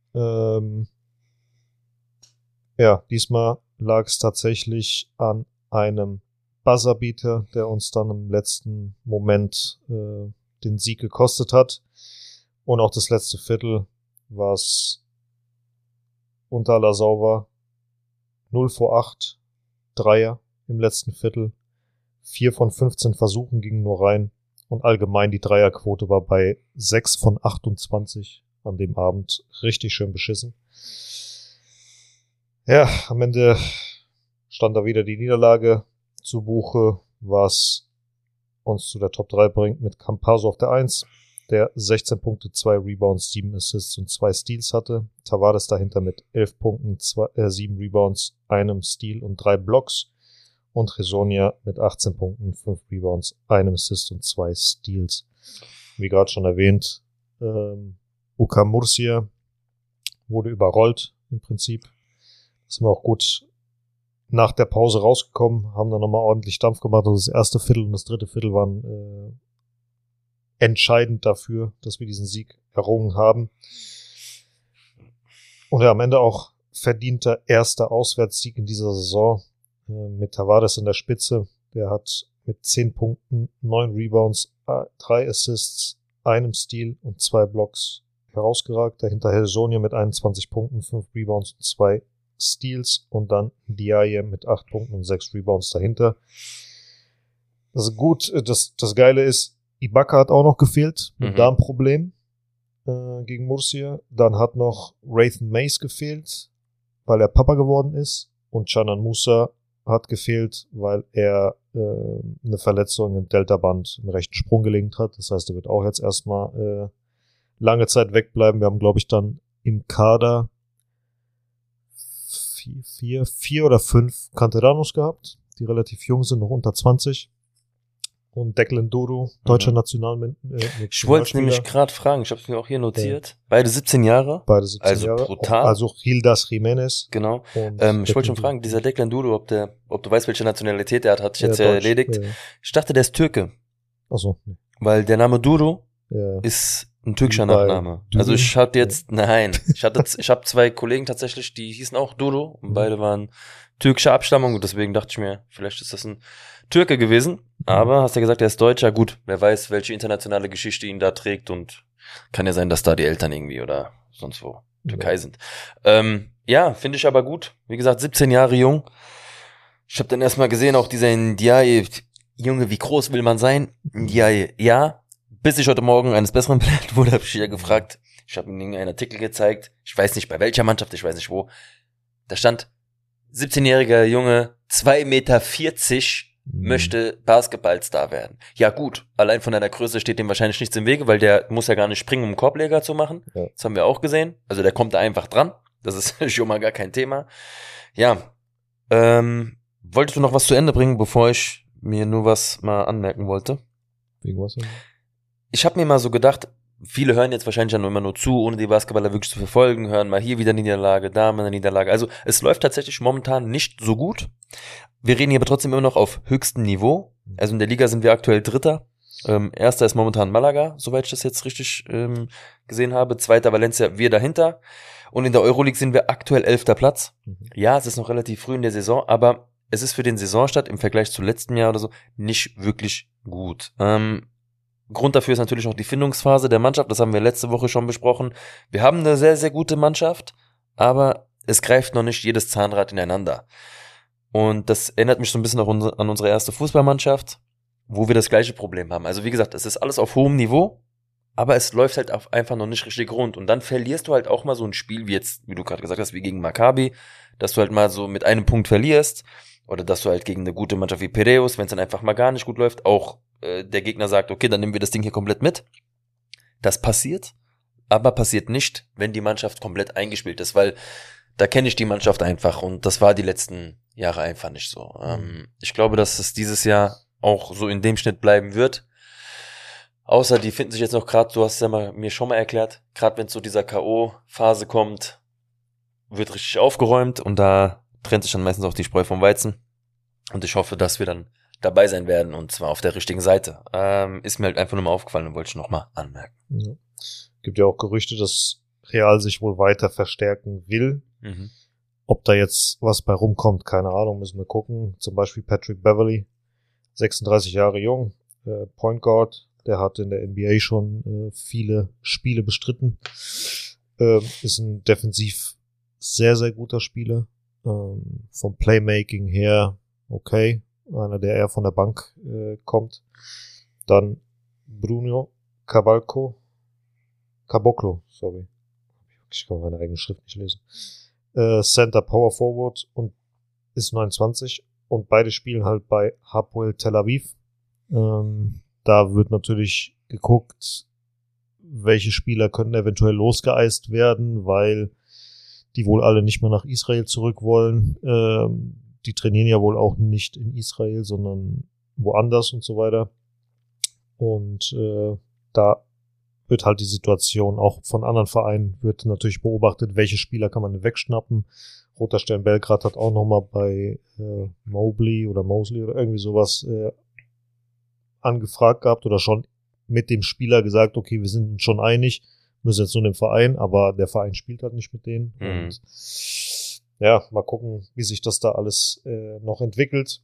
Ja, diesmal lag es tatsächlich an einem Buzzerbeater, der uns dann im letzten Moment den Sieg gekostet hat. Und auch das letzte Viertel, was unter aller Sau war. 0 vor 8, Dreier im letzten Viertel. 4 von 15 Versuchen gingen nur rein. Und allgemein die Dreierquote war bei 6 von 28 an dem Abend. Richtig schön beschissen. Ja, am Ende stand da wieder die Niederlage zu Buche, was uns zu der Top 3 bringt mit Campazzo auf der 1, der 16 Punkte, 2 Rebounds, 7 Assists und 2 Steals hatte. Tavares dahinter mit 11 Punkten, 7 Rebounds, einem Steal und 3 Blocks. Und Hezonja mit 18 Punkten, 5 Rebounds, einem Assist und 2 Steals. Wie gerade schon erwähnt, UK Murcia wurde überrollt im Prinzip. Sind wir auch gut nach der Pause rausgekommen, haben dann nochmal ordentlich Dampf gemacht. Also das erste Viertel und das dritte Viertel waren entscheidend dafür, dass wir diesen Sieg errungen haben. Und ja, am Ende auch verdienter erster Auswärtssieg in dieser Saison mit Tavares in der Spitze. Der hat mit 10 Punkten, 9 Rebounds, 3 Assists, einem Steal und 2 Blocks herausgeragt. Dahinter Hezonja mit 21 Punkten, 5 Rebounds und 2 Steals und dann Diaye mit 8 Punkten und 6 Rebounds dahinter. Das ist gut. Das Geile ist, Ibaka hat auch noch gefehlt mit Darmproblem gegen Murcia. Dann hat noch Raythan Mace gefehlt, weil er Papa geworden ist. Und Canan Musa hat gefehlt, weil er eine Verletzung im Deltaband im rechten Sprunggelenk hat. Das heißt, er wird auch jetzt erstmal lange Zeit wegbleiben. Wir haben, glaube ich, dann im Kader 4 oder 5 Canteranos gehabt, die relativ jung sind, noch unter 20. Und Declan Duru, deutscher ich wollte es nämlich gerade fragen, ich habe es mir auch hier notiert. Beide 17 Jahre. Beide 17 also Jahre. Brutal. Also Gildas Jiménez. Genau. Ich wollte schon fragen, dieser Declan Duru, ob du weißt, welche Nationalität er hat, hatte ich jetzt ja erledigt. Ja. Ich dachte, der ist Türke. Ach so. Nee. Weil der Name Duru ist ein türkischer Nachname. Also ich hatte jetzt, ich habe 2 Kollegen tatsächlich, die hießen auch Duru und beide waren türkischer Abstammung und deswegen dachte ich mir, vielleicht ist das ein Türke gewesen, aber hast ja gesagt, er ist Deutscher, gut, wer weiß, welche internationale Geschichte ihn da trägt und kann ja sein, dass da die Eltern irgendwie oder sonst wo Türkei sind. Ja, finde ich aber gut. Wie gesagt, 17 Jahre jung. Ich habe dann erstmal gesehen, auch dieser Ndiaye, Junge, wie groß will man sein? Ndiaye, ja. Bis ich heute Morgen eines Besseren belehrt wurde, habe ich wieder gefragt. Ich habe ihm einen Artikel gezeigt. Ich weiß nicht bei welcher Mannschaft, ich weiß nicht wo. Da stand, 17-jähriger Junge, 2,40 Meter, möchte Basketballstar werden. Ja gut, allein von deiner Größe steht dem wahrscheinlich nichts im Wege, weil der muss ja gar nicht springen, um einen Korbleger zu machen. Ja. Das haben wir auch gesehen. Also der kommt da einfach dran. Das ist schon mal gar kein Thema. Ja, wolltest du noch was zu Ende bringen, bevor ich mir nur was mal anmerken wollte? Wegen was? Ich habe mir mal so gedacht, viele hören jetzt wahrscheinlich dann immer nur zu, ohne die Basketballer wirklich zu verfolgen, hören mal hier wieder eine Niederlage, da mal eine Niederlage. Also es läuft tatsächlich momentan nicht so gut. Wir reden hier aber trotzdem immer noch auf höchstem Niveau. Also in der Liga sind wir aktuell Dritter. Erster ist momentan Malaga, soweit ich das jetzt richtig gesehen habe. Zweiter Valencia, wir dahinter. Und in der Euroleague sind wir aktuell 11. Platz. Ja, es ist noch relativ früh in der Saison, aber es ist für den Saisonstart im Vergleich zu letztem Jahr oder so nicht wirklich gut. Grund dafür ist natürlich noch die Findungsphase der Mannschaft. Das haben wir letzte Woche schon besprochen. Wir haben eine sehr, sehr gute Mannschaft, aber es greift noch nicht jedes Zahnrad ineinander. Und das erinnert mich so ein bisschen auch an unsere erste Fußballmannschaft, wo wir das gleiche Problem haben. Also wie gesagt, es ist alles auf hohem Niveau, aber es läuft halt einfach noch nicht richtig rund. Und dann verlierst du halt auch mal so ein Spiel, wie jetzt, wie du gerade gesagt hast, wie gegen Maccabi, dass du halt mal so mit einem Punkt verlierst. Oder dass du halt gegen eine gute Mannschaft wie Piraeus, wenn es dann einfach mal gar nicht gut läuft, auch der Gegner sagt, okay, dann nehmen wir das Ding hier komplett mit. Das passiert, aber passiert nicht, wenn die Mannschaft komplett eingespielt ist, weil da kenne ich die Mannschaft einfach und das war die letzten Jahre einfach nicht so. Ich glaube, dass es dieses Jahr auch so in dem Schnitt bleiben wird. Außer die finden sich jetzt noch gerade, du hast es ja mir schon mal erklärt, gerade wenn zu dieser K.O.-Phase kommt, wird richtig aufgeräumt und da trennt sich dann meistens auch die Spreu vom Weizen. Und ich hoffe, dass wir dann dabei sein werden und zwar auf der richtigen Seite. Ist mir halt einfach nur mal aufgefallen und wollte ich nochmal anmerken. Ja. Gibt ja auch Gerüchte, dass Real sich wohl weiter verstärken will. Ob da jetzt was bei rumkommt, keine Ahnung, müssen wir gucken. Zum Beispiel Patrick Beverley, 36 Jahre jung, Point Guard, der hat in der NBA schon viele Spiele bestritten. Ist ein defensiv sehr, sehr guter Spieler. Vom Playmaking her okay. Einer, der eher von der Bank kommt. Dann Bruno Caboclo, sorry. Ich kann meine eigene Schrift nicht lesen. Center Power Forward und ist 29 und beide spielen halt bei Hapoel Tel Aviv. Da wird natürlich geguckt, welche Spieler können eventuell losgeeist werden, weil die wohl alle nicht mehr nach Israel zurück wollen. Die trainieren ja wohl auch nicht in Israel, sondern woanders und so weiter. Und da wird halt die Situation auch von anderen Vereinen wird natürlich beobachtet, welche Spieler kann man wegschnappen. Roter Stern Belgrad hat auch nochmal bei Mosley oder irgendwie sowas angefragt gehabt oder schon mit dem Spieler gesagt, okay, wir sind uns schon einig, müssen jetzt nur den Verein, aber der Verein spielt halt nicht mit denen. Und ja, mal gucken, wie sich das da alles noch entwickelt.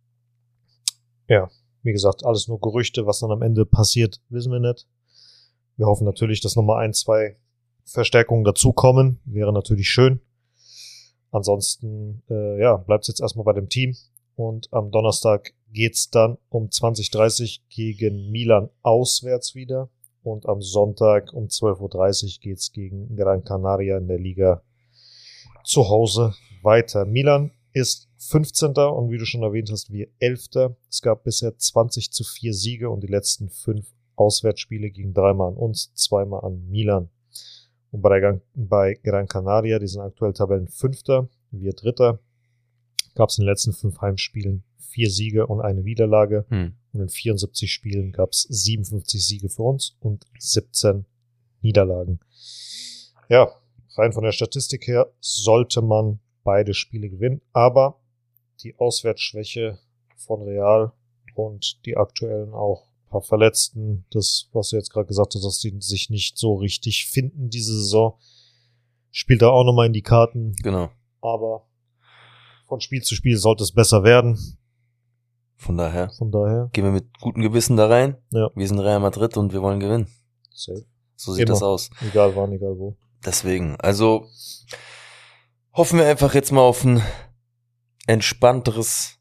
Ja, wie gesagt, alles nur Gerüchte, was dann am Ende passiert, wissen wir nicht. Wir hoffen natürlich, dass nochmal 1, 2 Verstärkungen dazukommen. Wäre natürlich schön. Ansonsten, bleibt es jetzt erstmal bei dem Team. Und am Donnerstag geht's dann um 20:30 gegen Milan auswärts wieder. Und am Sonntag um 12:30 geht's gegen Gran Canaria in der Liga zu Hause weiter. Milan ist 15. und wie du schon erwähnt hast, wir 11. Es gab bisher 20:4 Siege und die letzten 5 Auswärtsspiele gingen 3-mal an uns, 2-mal an Milan. Und bei Gran Canaria, die sind aktuell Tabellen 5., wir 3., gab es in den letzten 5 Heimspielen 4 Siege und eine Niederlage. Und in 74 Spielen gab es 57 Siege für uns und 17 Niederlagen. Ja, rein von der Statistik her sollte man beide Spiele gewinnen, aber die Auswärtsschwäche von Real und die aktuellen auch paar Verletzten, das, was du jetzt gerade gesagt hast, dass die sich nicht so richtig finden diese Saison, spielt da auch nochmal in die Karten. Genau. Aber von Spiel zu Spiel sollte es besser werden. Von daher gehen wir mit gutem Gewissen da rein. Ja. Wir sind Real Madrid und wir wollen gewinnen. Safe. So sieht das aus. Egal wann, egal wo. Deswegen, also hoffen wir einfach jetzt mal auf ein entspannteres,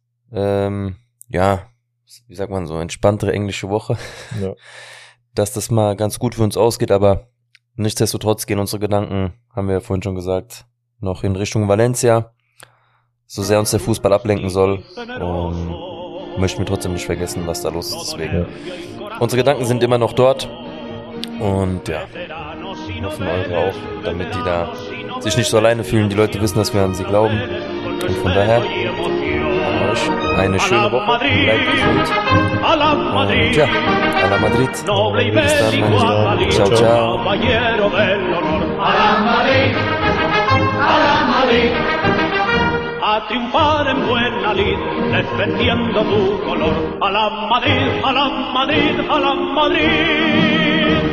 wie sagt man so, entspanntere englische Woche. Ja. Dass das mal ganz gut für uns ausgeht, aber nichtsdestotrotz gehen unsere Gedanken, haben wir ja vorhin schon gesagt, noch in Richtung Valencia, so sehr uns der Fußball ablenken soll, und möchten wir trotzdem nicht vergessen, was da los ist. Deswegen, unsere Gedanken sind immer noch dort und ja, hoffen eure auch, damit die da sich nicht so alleine fühlen. Die Leute wissen, dass wir an sie glauben, und von daher an euch eine schöne Woche, bleibt gesund und ja, a la Madrid. Bis dann, meine Damen. Ciao, ciao. A triunfar en buena lid, defendiendo tu color. A la Madrid, a la Madrid, a la Madrid.